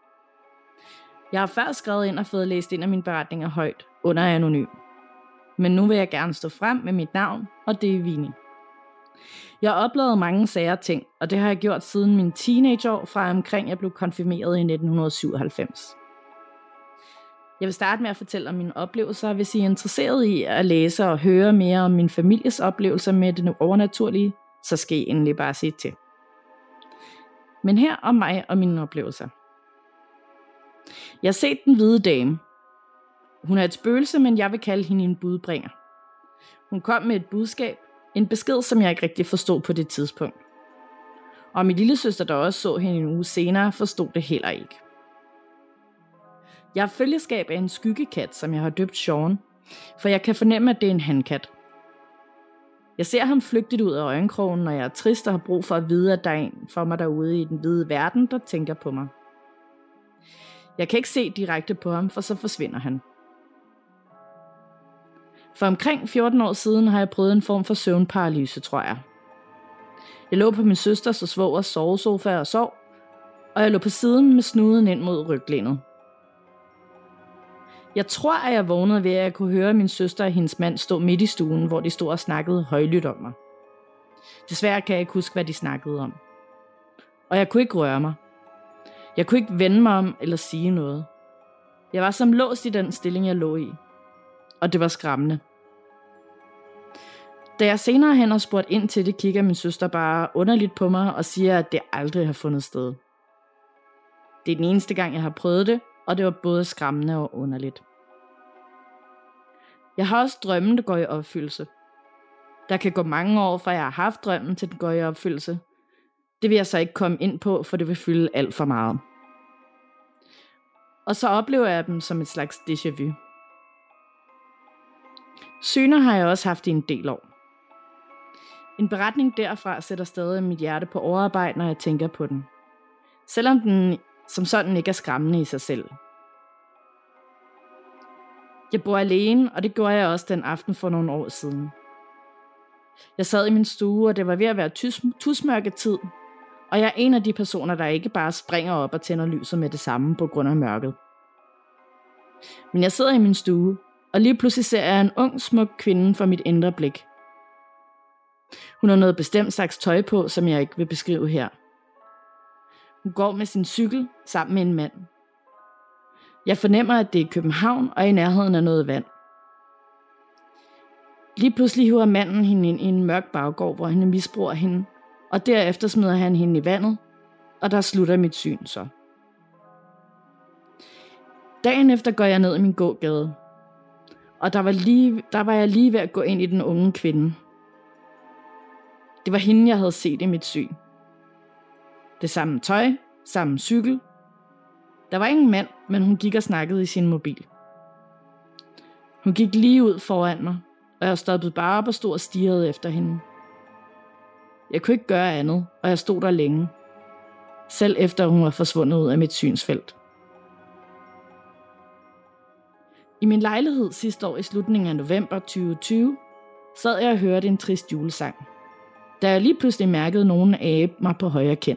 Jeg har før skrevet ind og fået læst ind af mine beretninger højt, under anonym. Men nu vil jeg gerne stå frem med mit navn, og det er Vinnie. Jeg har oplevet mange sære ting, og det har jeg gjort siden mine teenageår, fra omkring jeg blev konfirmeret i nitten syvoghalvfems. Jeg vil starte med at fortælle om mine oplevelser, hvis I er interesseret i at læse og høre mere om min families oplevelser med det overnaturlige, så skal I endelig bare sige til. Men her om mig og mine oplevelser. Jeg har set den hvide dame. Hun er et spøgelse, men jeg vil kalde hende en budbringer. Hun kom med et budskab, en besked, som jeg ikke rigtig forstod på det tidspunkt. Og min lillesøster, der også så hende en uge senere, forstod det heller ikke. Jeg har følgeskab af en skyggekat, som jeg har døbt Sean, for jeg kan fornemme, at det er en hankat. Jeg ser ham flygtigt ud af øjenkrogen, når jeg er trist og har brug for at vide, at der er en for mig derude i den hvide verden, der tænker på mig. Jeg kan ikke se direkte på ham, for så forsvinder han. For omkring fjorten år siden har jeg prøvet en form for søvnparalyse, tror jeg. Jeg lå på min søsters og svogers sovesofa og sov, og jeg lå på siden med snuden ind mod ryglænet. Jeg tror, at jeg vågnede ved, at jeg kunne høre min søster og hendes mand stå midt i stuen, hvor de stod og snakkede højlydt om mig. Desværre kan jeg ikke huske, hvad de snakkede om. Og jeg kunne ikke røre mig. Jeg kunne ikke vende mig om eller sige noget. Jeg var som låst i den stilling, jeg lå i. Og det var skræmmende. Da jeg senere hen har spurgt ind til det, kigger min søster bare underligt på mig og siger, at det aldrig har fundet sted. Det er den eneste gang, jeg har prøvet det, og det var både skræmmende og underligt. Jeg har også drømmen, der går i opfyldelse. Der kan gå mange år, fra jeg har haft drømmen, til den går i opfyldelse. Det vil jeg så ikke komme ind på, for det vil fylde alt for meget. Og så oplever jeg dem som et slags déjà vu. Syner har jeg også haft i en del år. En beretning derfra sætter stadig mit hjerte på overarbejde, når jeg tænker på den. Selvom den som sådan ikke er skræmmende i sig selv. Jeg bor alene, og det gjorde jeg også den aften for nogle år siden. Jeg sad i min stue, og det var ved at være tus- tusmørketid, og jeg er en af de personer, der ikke bare springer op og tænder lyset med det samme på grund af mørket. Men jeg sidder i min stue, og lige pludselig ser jeg en ung, smuk kvinde for mit indre blik. Hun har noget bestemt slags tøj på, som jeg ikke vil beskrive her. Hun går med sin cykel sammen med en mand. Jeg fornemmer, at det er København og i nærheden af noget vand. Lige pludselig hiver manden hende ind i en mørk baggård, hvor han misbruger hende, og derefter smider han hende i vandet, og der slutter mit syn så. Dagen efter går jeg ned i min gågade, og der var, lige, der var jeg lige ved at gå ind i den unge kvinde. Det var hende, jeg havde set i mit syn. Det samme tøj, samme cykel. Der var ingen mand, men hun gik og snakkede i sin mobil. Hun gik lige ud foran mig, og jeg stoppede bare op og stod og stirrede efter hende. Jeg kunne ikke gøre andet, og jeg stod der længe. Selv efter hun var forsvundet ud af mit synsfelt. I min lejlighed sidste år i slutningen af november tyve tyve, sad jeg og hørte en trist julesang, da jeg lige pludselig mærkede nogen abe mig på højre kind.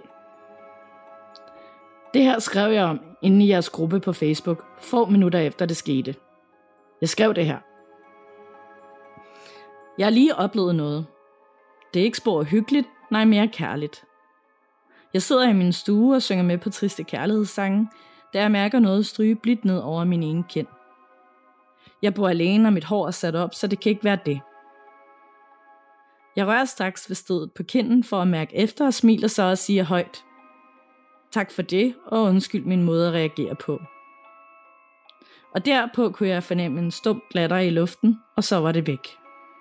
Det her skrev jeg om inde i jeres gruppe på Facebook, få minutter efter det skete. Jeg skrev det her. Jeg har lige oplevet noget. Det er ikke spor hyggeligt, nej mere kærligt. Jeg sidder i min stue og synger med på triste kærlighedssange, da jeg mærker noget stryge blidt ned over min ene kind. Jeg bor alene, og mit hår er sat op, så det kan ikke være det. Jeg rører straks ved stedet på kinden for at mærke efter og smiler så og siger højt. Tak for det, og undskyld min måde at reagere på. Og derpå kunne jeg fornemme en stum glatter i luften, og så var det væk.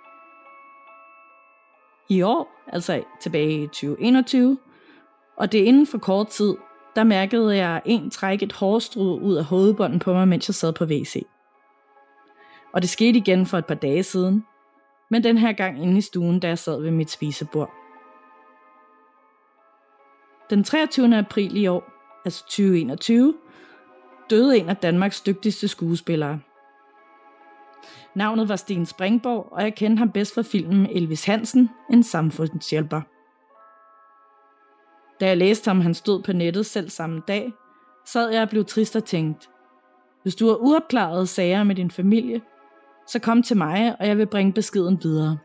I år, altså tilbage i tyve enogtyve, og det inden for kort tid, der mærkede jeg en trække et hårstrå ud af hovedbunden på mig, mens jeg sad på W C. Og det skete igen for et par dage siden, men den her gang inde i stuen, da jeg sad ved mit spisebord. Den treogtyvende april i år, altså tyve enogtyve, døde en af Danmarks dygtigste skuespillere. Navnet var Sten Springborg, og jeg kendte ham bedst fra filmen Elvis Hansen, en samfundshjælper. Da jeg læste ham, han stod på nettet selv samme dag, sad jeg og blev trist og tænkte, hvis du har uopklarede sager med din familie, så kom til mig, og jeg vil bringe beskeden videre.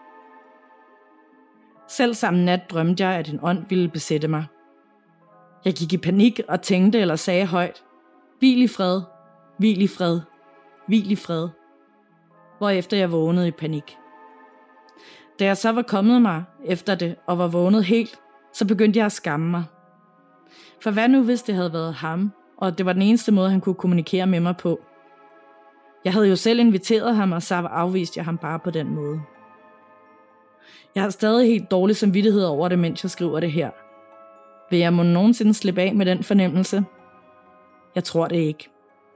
Selv samme nat drømte jeg, at en ånd ville besætte mig. Jeg gik i panik og tænkte eller sagde højt, hvil i fred, hvil i fred, hvil i fred, hvorefter jeg vågnede i panik. Da jeg så var kommet mig efter det og var vågnet helt, så begyndte jeg at skamme mig. For hvad nu, hvis det havde været ham, og det var den eneste måde, han kunne kommunikere med mig på? Jeg havde jo selv inviteret ham, og så afviste jeg ham bare på den måde. Jeg har stadig helt dårlig samvittighed over det, mens jeg skriver det her. Vil jeg må nogensinde slippe af med den fornemmelse? Jeg tror det ikke.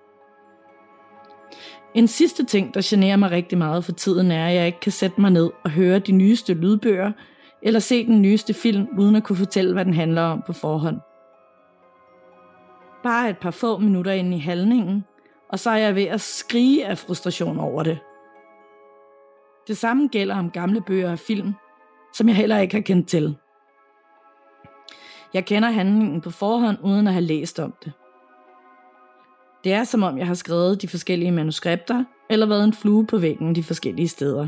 En sidste ting, der generer mig rigtig meget for tiden, er, at jeg ikke kan sætte mig ned og høre de nyeste lydbøger, eller se den nyeste film, uden at kunne fortælle, hvad den handler om på forhånd. Bare et par få minutter inde i handlingen, og så er jeg ved at skrige af frustration over det. Det samme gælder om gamle bøger og film, som jeg heller ikke har kendt til. Jeg kender handlingen på forhånd, uden at have læst om det. Det er som om jeg har skrevet de forskellige manuskripter, eller været en flue på væggen de forskellige steder.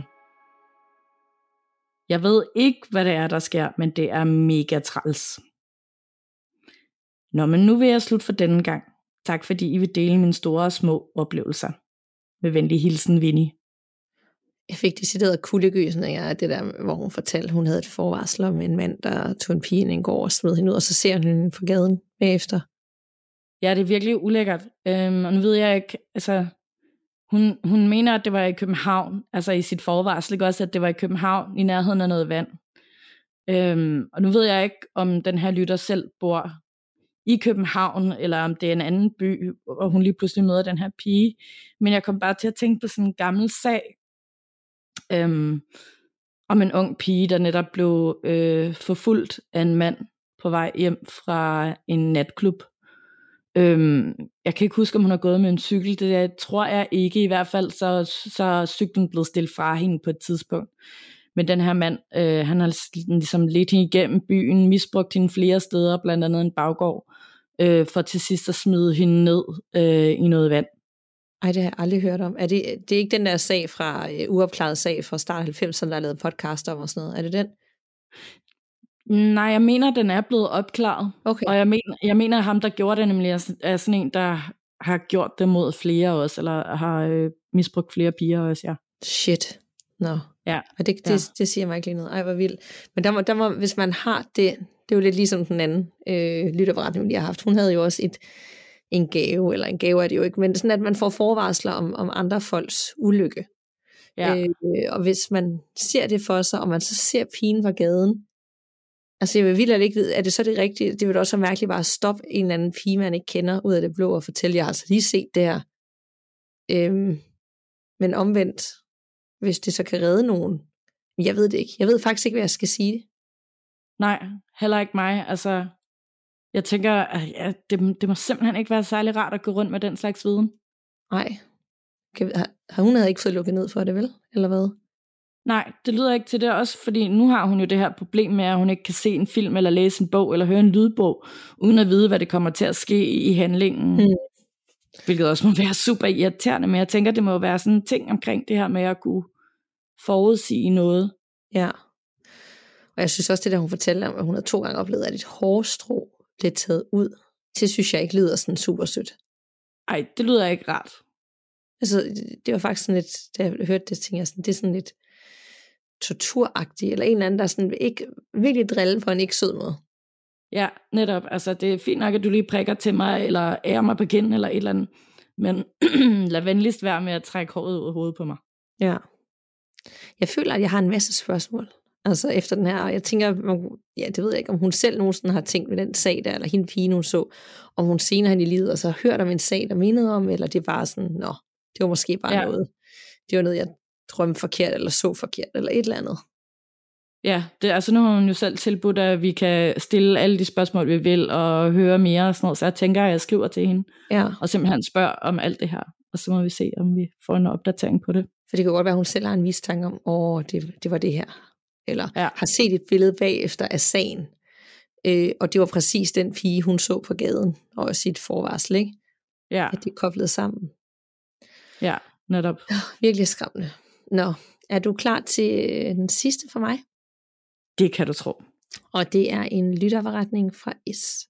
Jeg ved ikke, hvad det er, der sker, men det er mega træls. Nå, men nu vil jeg slutte for denne gang. Tak fordi I vil dele mine store og små oplevelser. Med venlig hilsen, Winnie. Jeg fik decideret kuldegysninger af det der, hvor hun fortalte, hun havde et forvarsel om en mand, der tog en pige ind en gård og smed hende ud, og så ser hun hende på gaden bagefter. Ja, det er virkelig ulækkert. Øhm, og nu ved jeg ikke, altså, hun, hun mener, at det var i København, altså i sit forvarsel, ikke også, at det var i København, i nærheden af noget vand. Øhm, og nu ved jeg ikke, om den her lytter selv bor i København, eller om det er en anden by, og hun lige pludselig møder den her pige. Men jeg kom bare til at tænke på sådan en gammel sag, øhm, om en ung pige, der netop blev øh, forfulgt af en mand på vej hjem fra en natklub. Øhm, jeg kan ikke huske, om hun har gået med en cykel. Det tror jeg ikke. I hvert fald så, så er cyklen blevet stillet fra hende på et tidspunkt. Men den her mand, øh, han har ligesom ledt hende igennem byen, misbrugt hende flere steder, blandt andet en baggård, øh, for til sidst at smide hende ned øh, i noget vand. Ej, det har jeg aldrig hørt om. Er det, det er ikke den der sag fra, uh, uopklaret sag fra start halvfemserne, der er lavet podcast om og sådan noget? Er det den? Nej, jeg mener, den er blevet opklaret. Okay. Og jeg mener, jeg mener, at ham, der gjorde det, nemlig er sådan en, der har gjort det mod flere også, eller har øh, misbrugt flere piger også, ja. Shit. Nå. No. Ja. Og det, det, ja. det siger mig ikke lige noget. Ej, hvor vildt. Men der må, der må, hvis man har det, det er jo lidt ligesom den anden øh, lytterberetning, vi har haft. Hun havde jo også et, en gave, eller en gave er det jo ikke, men sådan at man får forvarsler om, om andre folks ulykke. Ja. Øh, og hvis man ser det for sig, og man så ser pigen på gaden, altså jeg vil vildt ikke vide, er det så det rigtige? Det vil også være mærkeligt bare at stoppe en eller anden pige, man ikke kender, ud af det blå, og fortælle, jeg har altså lige set det her. Øhm, men omvendt, hvis det så kan redde nogen, jeg ved det ikke. Jeg ved faktisk ikke, hvad jeg skal sige. Nej, heller ikke mig. Altså, jeg tænker, at ja, det, det må simpelthen ikke være særlig rart at gå rundt med den slags viden. Nej. Har, har hun havde ikke fået lukket ned for det, vel? Eller hvad? Nej, det lyder ikke til det også, fordi nu har hun jo det her problem med, at hun ikke kan se en film, eller læse en bog, eller høre en lydbog, uden at vide, hvad det kommer til at ske i handlingen. Mm. Hvilket også må være super irriterende, men jeg tænker, det må være sådan en ting omkring det her med at kunne forudsige noget. Ja. Og jeg synes også, det der hun fortæller om, at hun har to gange oplevet, at et hårstrå blev taget ud. Det synes jeg ikke lyder sådan super sødt. Ej, det lyder ikke rart. Altså, det var faktisk sådan lidt, da jeg hørte det, tænkte jeg sådan, det er sådan lidt torturagtigt, eller en eller anden, der sådan ikke virkelig drille på en ikke sød måde. Ja, netop. Altså, det er fint nok, at du lige prikker til mig, eller ærer mig på kinden, eller et eller andet. Men lad venligst være med at trække håret ud af hovedet på mig. Ja. Jeg føler, at jeg har en masse spørgsmål. Altså efter den her, og jeg tænker, ja, det ved jeg ikke, om hun selv nogensinde har tænkt med den sag der, eller hende pigen hun så, om hun senere hen i livet, og så har hørt om en sag, der mindede om, eller det er bare sådan, nå, det var måske bare ja. noget, det var noget, jeg drømte forkert, eller så forkert, eller et eller andet. Ja, det, altså nu har hun jo selv tilbudt, at vi kan stille alle de spørgsmål, vi vil, og høre mere og sådan noget, så jeg tænker, at jeg skriver til hende, ja. og simpelthen spørger om alt det her, og så må vi se, om vi får en opdatering på det. For det kan godt være, at hun selv har en mistanke om, åh, det, det var det her, eller ja. har set et billede bagefter af sagen, øh, og det var præcis den pige, hun så på gaden, og sit forvarsel, ikke? Ja. At de er koblet sammen. Ja, netop. Oh, virkelig skræmmende. Nå, er du klar til den sidste for mig? Det kan du tro. Og det er en lytterforretning fra S.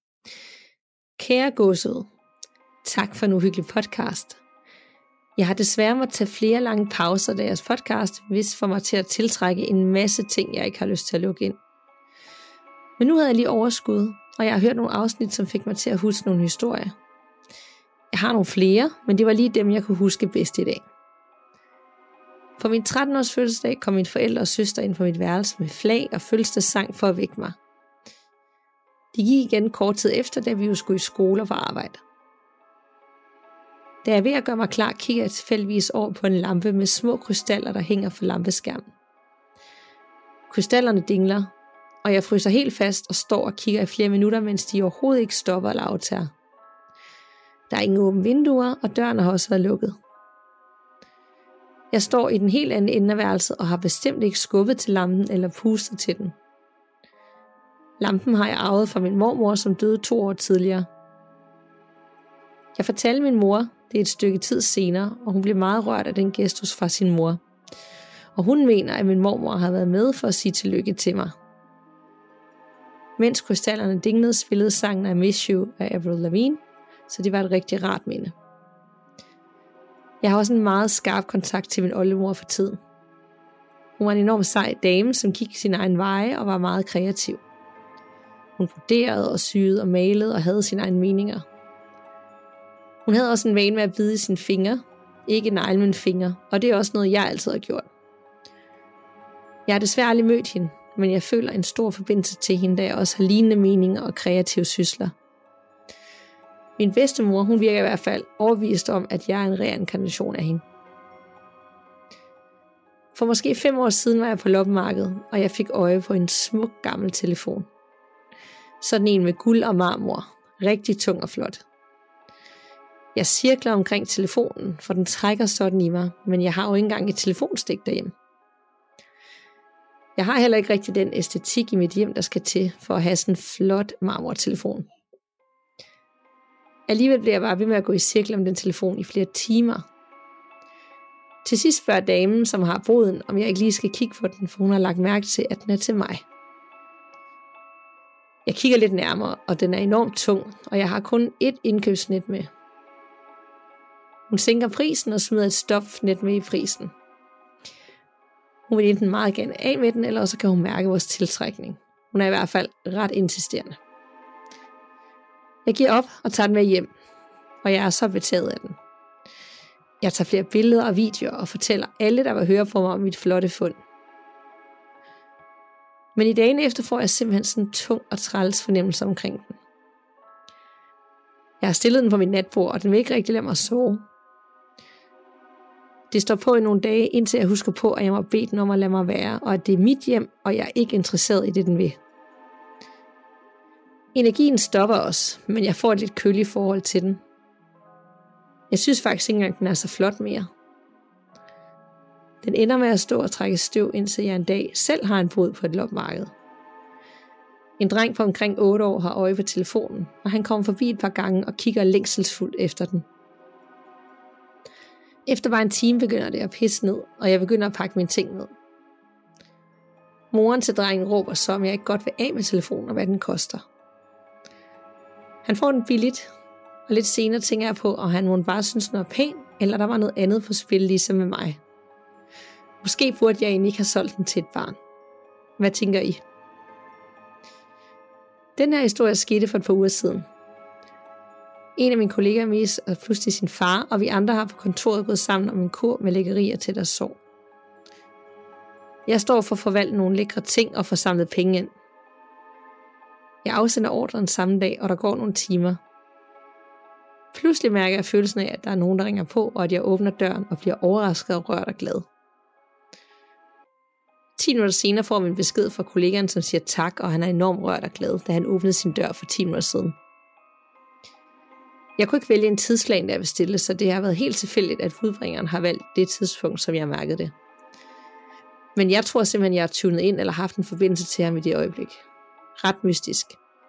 Kære gåsehud, tak for en uhyggelig podcast. Jeg har desværre måttet tage flere lange pauser af jeres podcast, hvis får mig til at tiltrække en masse ting, jeg ikke har lyst til at lukke ind. Men nu havde jeg lige overskud, og jeg har hørt nogle afsnit, som fik mig til at huske nogle historier. Jeg har nogle flere, men det var lige dem, jeg kunne huske bedst i dag. På min tretten års fødselsdag kom mine forældre og søster ind på mit værelse med flag og fødselsdagssang for at vække mig. De gik igen kort tid efter, da vi jo skulle i skole og på arbejde. Da jeg er ved at gøre mig klar, kigger jeg tilfældigvis over på en lampe med små krystaller, der hænger fra lampeskærmen. Krystallerne dingler, og jeg fryser helt fast og står og kigger i flere minutter, mens de overhovedet ikke stopper eller aftager. Der er ingen åbne vinduer, og døren har også været lukket. Jeg står i den helt anden ende af værelset og har bestemt ikke skubbet til lampen eller pustet til den. Lampen har jeg arvet fra min mormor, som døde to år tidligere. Jeg fortalte min mor, det er et stykke tid senere, og hun blev meget rørt af den gestus fra sin mor. Og hun mener, at min mormor har været med for at sige tillykke til mig. Mens krystallerne dinglede, spillede sangen I Miss You af Avril Lavigne, så det var et rigtig rart minde. Jeg har også en meget skarp kontakt til min oldemor for tiden. Hun var en enormt sej dame, som gik sin egen veje og var meget kreativ. Hun broderede og syede og malede og havde sine egne meninger. Hun havde også en vane med at bide i sine fingre, ikke negle, men fingre, og det er også noget, jeg altid har gjort. Jeg har desværre aldrig mødt hende, men jeg føler en stor forbindelse til hende, da jeg også har lignende meninger og kreative sysler. Min bedstemor, hun virker i hvert fald overbevist om, at jeg er en reinkarnation af hende. For måske fem år siden var jeg på loppemarkedet, og jeg fik øje på en smuk gammel telefon. Sådan en med guld og marmor, rigtig tung og flot. Jeg cirkler omkring telefonen, for den trækker sådan i mig, men jeg har jo ikke engang et telefonstik derhjemme. Jeg har heller ikke rigtig den æstetik i mit hjem, der skal til for at have sådan en flot marmortelefon. Alligevel bliver jeg bare ved med at gå i cirkel om den telefon i flere timer. Til sidst spørger damen, som har boden, om jeg ikke lige skal kigge på den, for hun har lagt mærke til, at den er til mig. Jeg kigger lidt nærmere, og den er enormt tung, og jeg har kun ét indkøbsnet med. Hun sænker prisen og smider et stofnet med i prisen. Hun vil enten meget gerne af med den, eller så kan hun mærke vores tiltrækning. Hun er i hvert fald ret insisterende. Jeg giver op og tager den med hjem. og jeg er så betaget af den. Jeg tager flere billeder og videoer og fortæller alle, der vil høre på mig om mit flotte fund. Men i dagen efter får jeg simpelthen sådan en tung og træls fornemmelse omkring den. Jeg har stillet den på mit natbord, og den vil ikke rigtig lade mig sove. Det står på i nogle dage, indtil jeg husker på, at jeg må bede den om at lade mig være, og at det er mit hjem, og jeg er ikke interesseret i det, den vil. Energien stopper også, men jeg får et lidt køligt forhold til den. Jeg synes faktisk ikke engang, den er så flot mere. Den ender med at stå og trække støv, indtil jeg en dag selv har en bod på et loppemarked. En dreng på omkring otte år har øje på telefonen, og han kommer forbi et par gange og kigger længselsfuldt efter den. Efter bare en time begynder det at pisse ned, og jeg begynder at pakke mine ting ned. Moren til drengen råber så, om jeg ikke godt vil af med telefonen og hvad den koster. Han får den billigt, og lidt senere tænker jeg på, om han må bare synes noget pænt, eller der var noget andet på spil ligesom med mig. Måske burde jeg egentlig ikke have solgt den til et barn. Hvad tænker I? Den her historie skete for et par uger siden. En af mine kollegaer mistede pludselig sin far, og vi andre har på kontoret gået sammen om en kur med lækkerier til deres sorg. Jeg står for at forvalte nogle lækre ting og få samlet penge ind. Jeg afsender ordren samme dag, og der går nogle timer. Pludselig mærker jeg følelsen af, at der er nogen, der ringer på, og at jeg åbner døren og bliver overrasket og rørt og glad. ti minutter senere får vi en besked fra kollegaen, som siger tak, og han er enormt rørt og glad, da han åbnede sin dør for ti minutter siden. Jeg kunne ikke vælge en tidsplan, der jeg bestille, så det har været helt tilfældigt, at budbringeren har valgt det tidspunkt, som jeg mærkede det. Men jeg tror simpelthen, jeg har tunet ind eller haft en forbindelse til ham i det øjeblik. Ret mystisk.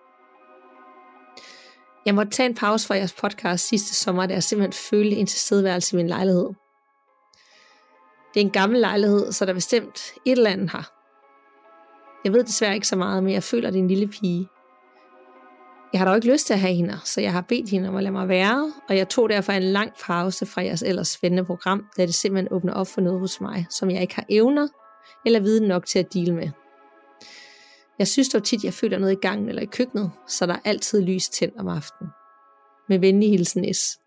Jeg måtte tage en pause fra jeres podcast sidste sommer, da jeg simpelthen følte en tilstedeværelse i min lejlighed. Det er en gammel lejlighed, så der er bestemt et eller andet her. Jeg ved desværre ikke så meget, men jeg føler, det er en lille pige. Jeg har dog ikke lyst til at have hende, så jeg har bedt hende om at lade mig være, og jeg tog derfor en lang pause fra jeres ellers spændende program, da det simpelthen åbner op for noget hos mig, som jeg ikke har evner eller viden nok til at deale med. Jeg synes dog tit, jeg føler noget i gangen eller i køkkenet, så der er altid lys tændt om aftenen. Med venlig hilsen, S.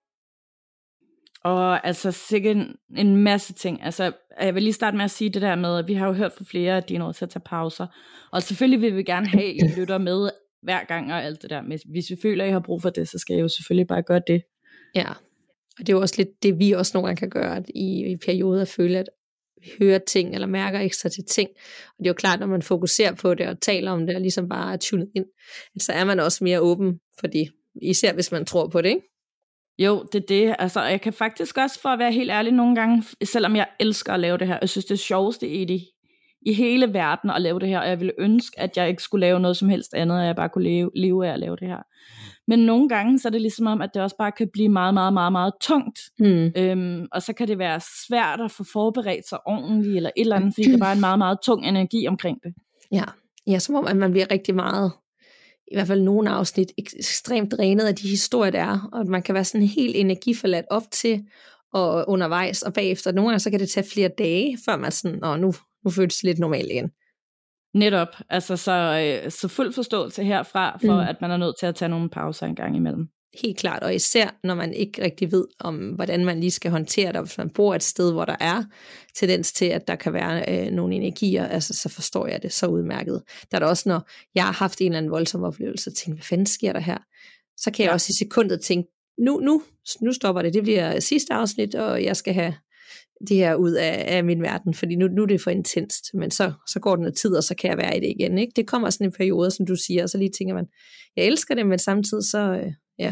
Og altså sikkert en, en masse ting. Altså, jeg vil lige starte med at sige det der med, at vi har jo hørt fra flere, at de er nødt til at tage pauser. Og selvfølgelig vil vi gerne have, at I lytter med hver gang og alt det der. Men hvis vi føler, at I har brug for det, så skal I jo selvfølgelig bare gøre det. Ja, og det er jo også lidt det, vi også nogle gange kan gøre, at i, i perioder at føle, at vi hører ting eller mærker ekstra til ting. Og det er jo klart, når man fokuserer på det og taler om det, og ligesom bare er tunet ind, så er man også mere åben for det. Især hvis man tror på det, ikke? Jo, det er det. Altså, jeg kan faktisk også, for at være helt ærlig nogle gange, selvom jeg elsker at lave det her, jeg synes det er sjoveste i det, i hele verden at lave det her, og jeg ville ønske, at jeg ikke skulle lave noget som helst andet, og jeg bare kunne leve, leve af at lave det her. Men nogle gange, så er det ligesom om, at det også bare kan blive meget, meget, meget, meget tungt. Mm. Øhm, og så kan det være svært at få forberedt sig ordentligt, eller et eller andet, fordi der bare er en meget, meget tung energi omkring det. Ja, ja, som om, at man bliver rigtig meget, i hvert fald nogle afsnit, ekstremt drænet af de historier, der er, og man kan være sådan helt energiforladt op til, og undervejs, og bagefter. Nogle gange, så kan det tage flere dage, før man sådan, åh, nu, nu føles det lidt normalt igen. Netop, altså så, så fuld forståelse herfra, for mm. at man er nødt til at tage nogle pauser en gang imellem. Helt klart, og især når man ikke rigtig ved, om hvordan man lige skal håndtere det, hvis man bor et sted, hvor der er tendens til, at der kan være øh, nogle energier, altså så forstår jeg det så udmærket. Der er det også, når jeg har haft en eller anden voldsom oplevelse, og tænker, hvad fanden sker der her? Så kan jeg ja. også i sekundet tænke, nu, nu, nu stopper det, det bliver sidste afsnit, og jeg skal have det her ud af, af min verden, fordi nu, nu er det for intenst, men så, så går det noget tid, og så kan jeg være i det igen, ikke? Det kommer sådan en periode, som du siger, og så lige tænker man, jeg elsker det, men samtidig så, øh, ja.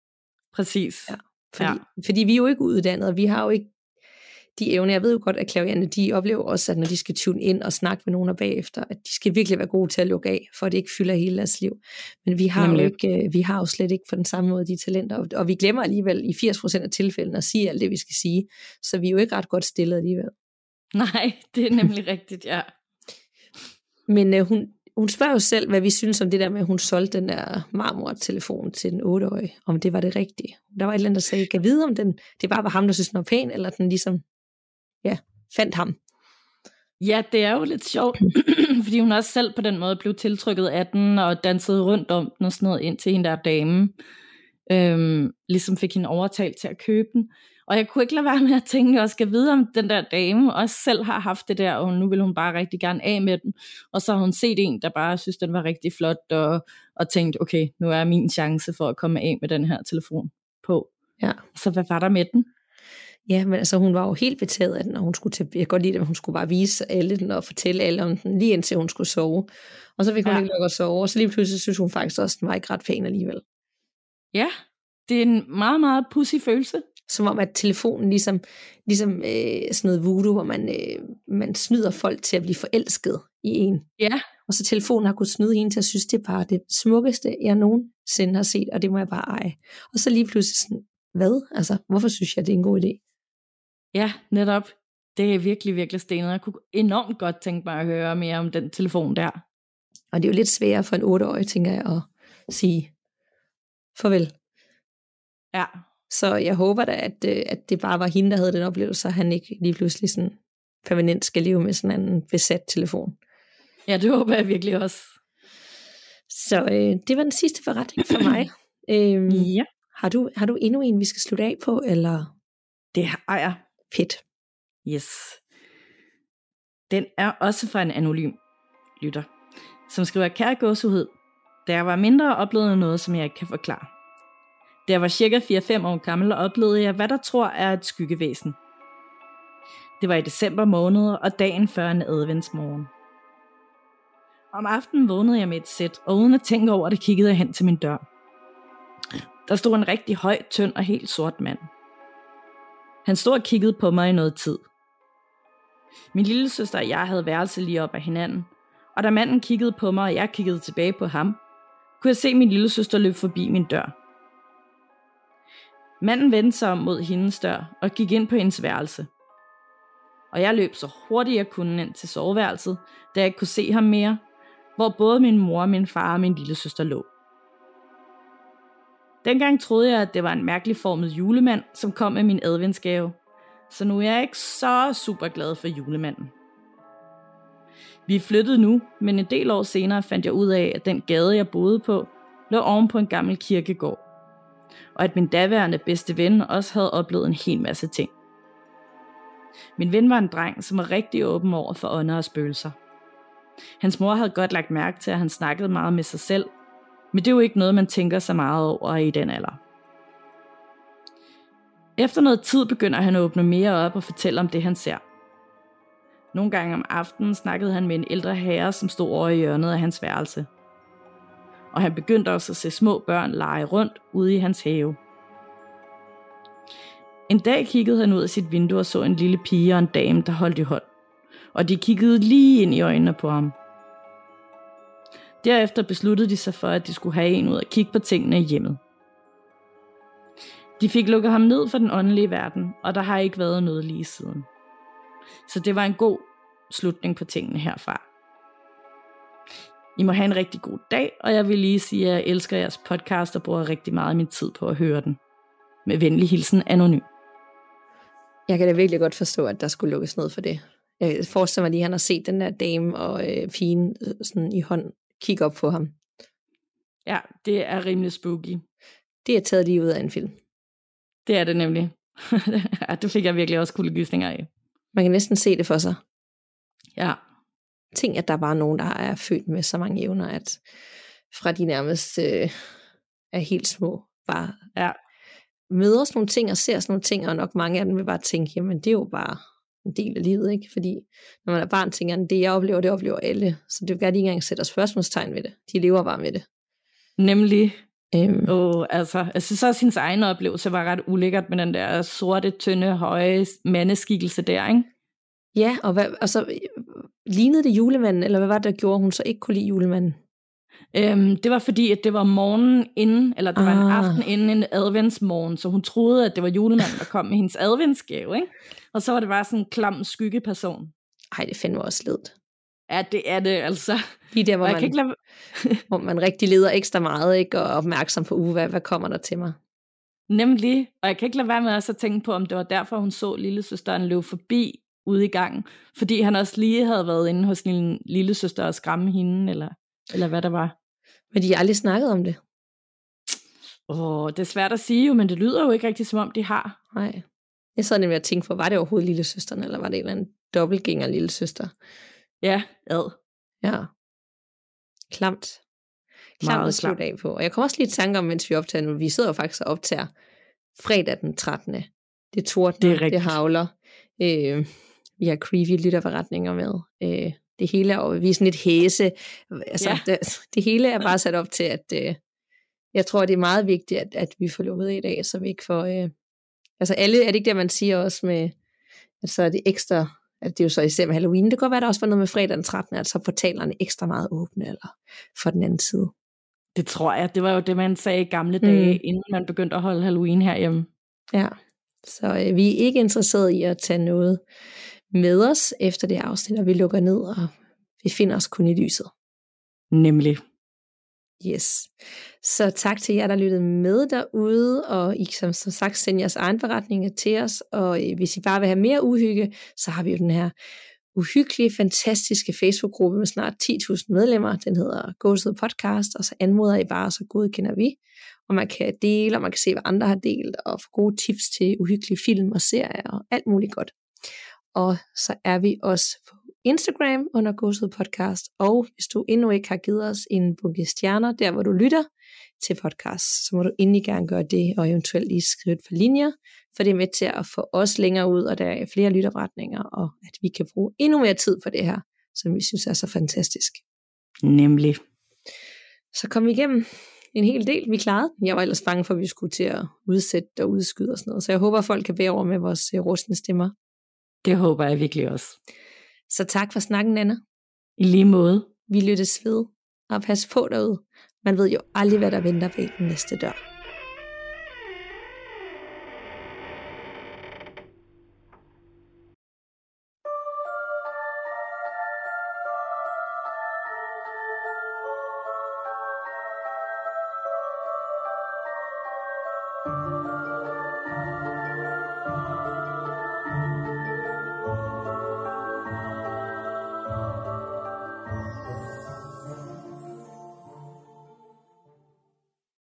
Præcis. Ja, fordi, ja. fordi vi er jo ikke uddannet, og vi har jo ikke de evner. Jeg ved jo godt, at klavierne, de oplever også, at når de skal tune ind og snakke med nogen og bagefter, at de skal virkelig være gode til at lukke af, for at det ikke fylder hele deres liv. Men vi har, jo ikke, vi har jo slet ikke på den samme måde de talenter, og vi glemmer alligevel i firs procent af tilfældene at sige alt det, vi skal sige. Så vi er jo ikke ret godt stillet alligevel. Nej, det er nemlig rigtigt, ja. Men øh, hun, hun spørger jo selv, hvad vi synes om det der med, at hun solgte den der marmortelefon til den otteårige, om det var det rigtige. Der var et eller andet, der sagde, kan vide om den, det bare var ham, der synes, den var pæn, eller den ligesom, ja, fandt ham. Ja, det er jo lidt sjovt, fordi hun også selv på den måde blev tiltrykket af den, og dansede rundt om den og sådan noget, ind til hende der dame. øhm, ligesom fik hende overtalt til at købe den. Og jeg kunne ikke lade være med at tænke, og skal vide om den der dame også selv har haft det der, og nu vil hun bare rigtig gerne af med den. Og så har hun set en, der bare synes, den var rigtig flot, og, og tænkt, okay, nu er min chance for at komme af med den her telefon på. Ja. Så hvad var der med den? Ja, men altså hun var jo helt betaget af den, og hun skulle til, jeg kan godt lide, at hun skulle bare vise alle den og fortælle alle om den, lige indtil hun skulle sove. Og så fik hun ja. ikke lov at sove, og så lige pludselig synes hun faktisk også, at den var ikke ret pæn alligevel. Ja, det er en meget, meget pudsig følelse. Som om, at telefonen ligesom, ligesom øh, sådan noget voodoo, hvor man, øh, man snyder folk til at blive forelsket i en. Ja. Og så telefonen har kunnet snyde en til at synes, det er bare det smukkeste, jeg nogensinde har set, og det må jeg bare eje. Og så lige pludselig sådan, hvad? Altså, hvorfor synes jeg, det er en god idé? Ja, netop. Det er virkelig, virkelig stenet. Jeg kunne enormt godt tænke mig at høre mere om den telefon der. Og det er jo lidt sværere for en otteårig, tænker jeg, at sige farvel. Ja. Så jeg håber da, at, at det bare var hende, der havde den oplevelse, og han ikke lige pludselig sådan permanent skal leve med sådan en besat telefon. Ja, det håber jeg virkelig også. Så øh, det var den sidste forretning for mig. øhm, ja. Har du, har du endnu en, vi skal slutte af på, eller? Det har jeg. Fedt. Yes. Den er også fra en anonym lytter, som skriver, kære gåsehud, da jeg var mindre oplevede noget, som jeg ikke kan forklare. Da jeg var cirka fire fem år gammel, oplevede jeg, hvad der tror er et skyggevæsen. Det var i december måned, og dagen før en adventsmorgen. Om aftenen vågnede jeg med et sæt, og uden at tænke over det, kiggede jeg hen til min dør. Der stod en rigtig høj, tynd og helt sort mand. Han stod og kiggede på mig i noget tid. Min lille søster og jeg havde værelse lige op ad hinanden, og da manden kiggede på mig, og jeg kiggede tilbage på ham, kunne jeg se min lille søster løbe forbi min dør. Manden vendte sig om mod hendes dør og gik ind på hendes værelse. Og jeg løb så hurtigt jeg kunne ind til soveværelset, da jeg ikke kunne se ham mere, hvor både min mor, min far og min lille søster lå. Dengang troede jeg, at det var en mærkelig formet julemand, som kom med min adventsgave, så nu er jeg ikke så super glad for julemanden. Vi er flyttet nu, men en del år senere fandt jeg ud af, at den gade, jeg boede på, lå oven på en gammel kirkegård, og at min daværende bedste ven også havde oplevet en hel masse ting. Min ven var en dreng, som var rigtig åben over for ånder og spøgelser. Hans mor havde godt lagt mærke til, at han snakkede meget med sig selv, men det er jo ikke noget, man tænker så meget over i den alder. Efter noget tid begynder han at åbne mere op og fortælle om det, han ser. Nogle gange om aftenen snakkede han med en ældre herre, som stod over i hjørnet af hans værelse. Og han begyndte også at se små børn lege rundt ude i hans have. En dag kiggede han ud af sit vindue og så en lille pige og en dame, der holdt i hånd. Og de kiggede lige ind i øjnene på ham. Derefter besluttede de sig for, at de skulle have en ud og kigge på tingene i hjemmet. De fik lukket ham ned for den åndelige verden, og der har ikke været noget lige siden. Så det var en god slutning på tingene herfra. I må have en rigtig god dag, og jeg vil lige sige, at jeg elsker jeres podcast og bruger rigtig meget af min tid på at høre den. Med venlig hilsen, anonym. Jeg kan da virkelig godt forstå, at der skulle lukkes ned for det. Jeg forestiller mig lige, at han har set den der dame og øh, pigen sådan i hånd kigge op på ham. Ja, det er rimelig spooky. Det er taget lige ud af en film. Det er det nemlig. Ja, det fik jeg virkelig også kuldegysninger af. Man kan næsten se det for sig. Ja. Tænk, at der bare er nogen, der er født med så mange evner, at fra de nærmest øh, er helt små, bare ja. møder sådan nogle ting og ser sådan nogle ting, og nok mange af dem vil bare tænke, jamen det er jo bare en del af livet, ikke? Fordi når man er barn, tænker man, det jeg oplever, det oplever alle. Så det vil gerne ikke engang sætte spørgsmålstegn ved det. De lever bare med det. Nemlig. Øhm. Oh, altså, jeg synes også, at hendes egen oplevelse var ret ulækkert med den der sorte, tynde, høje mandeskikkelse der, ikke? Ja, og, hvad, og så lignede det julemanden, eller hvad var det, der gjorde, hun så ikke kunne lide julemanden? Øhm, det var fordi, at det var morgenen inden, eller det ah. var en aften inden en adventsmorgen, så hun troede, at det var julemanden, der kom med hendes adventsgave, ikke? Og så var det bare sådan en klam skyggeperson. Ej, det fandme også ledt. Ja, det er det altså. Lige der, hvor, man, ikke lade... hvor man rigtig leder ekstra meget, ikke? Og er opmærksom på, uh, hvad, hvad kommer der til mig? Nemlig, og jeg kan ikke lade være med også at tænke på, om det var derfor, hun så lillesøsteren løbe forbi ude i gangen, fordi han også lige havde været inde hos lille, lillesøster og skræmme hende, eller, eller hvad der var. Men de har aldrig snakket om det? Åh, det er svært at sige jo, men det lyder jo ikke rigtig, som om de har. Nej. Jeg sad nemlig og tænkte på, var det overhovedet lillesøsteren, eller var det en eller anden dobbeltgænger lillesøster? Ja, ad. Ja. Klamt. Klamt at slutte af på. Og jeg kommer også lige i tanke om, mens vi optager nu, vi sidder jo faktisk og optager fredag den trettende. Det tordner, det, det havler. Øh, vi har creepy lytterforretninger med. Øh, det hele er jo, vi er sådan lidt hæse. Altså, ja. det, det hele er bare sat op til, at øh, jeg tror, det er meget vigtigt, at, at vi får lukket i dag, så vi ikke får... Øh, altså alle, er det ikke det, man siger også med, at så er det ekstra, at det er jo så især med Halloween, det kan godt være, der også var noget med fredag den trettende, at så portalerne ekstra meget åbne, eller for den anden side. Det tror jeg, det var jo det, man sagde i gamle dage, mm. inden man begyndte at holde Halloween herhjemme. Ja, så øh, vi er ikke interesseret i at tage noget med os efter det afsnit, og vi lukker ned, og vi finder os kun i lyset. Nemlig. Yes. Så tak til jer, der lyttede med derude, og I kan som sagt sende jeres egen beretninger til os, og øh, hvis I bare vil have mere uhygge, så har vi jo den her uhyggelige, fantastiske Facebook-gruppe med snart ti tusind medlemmer. Den hedder Gåsehud Podcast, og så anmoder I bare, så godkender vi. Og man kan dele, og man kan se, hvad andre har delt, og få gode tips til uhyggelige film og serier, og alt muligt godt. Og så er vi også på Instagram under Gåsehud Podcast, og hvis du endnu ikke har givet os en bunke stjerner, der hvor du lytter til podcast, så må du endelig gerne gøre det, og eventuelt lige skrive et par linjer, for det er med til at få os længere ud, og der er flere lytterretninger, og at vi kan bruge endnu mere tid på det her, som vi synes er så fantastisk. Nemlig. Så kom vi igennem en hel del, vi klarede. Jeg var ellers bange for, at vi skulle til at udsætte og udskyde og sådan noget, så jeg håber, at folk kan bære over med vores rustne stemmer. Det håber jeg virkelig også. Så tak for snakken, Anna. I lige måde. Vi lyttes ved, og pas på derude. Man ved jo aldrig, hvad der venter ved den næste dør. thank you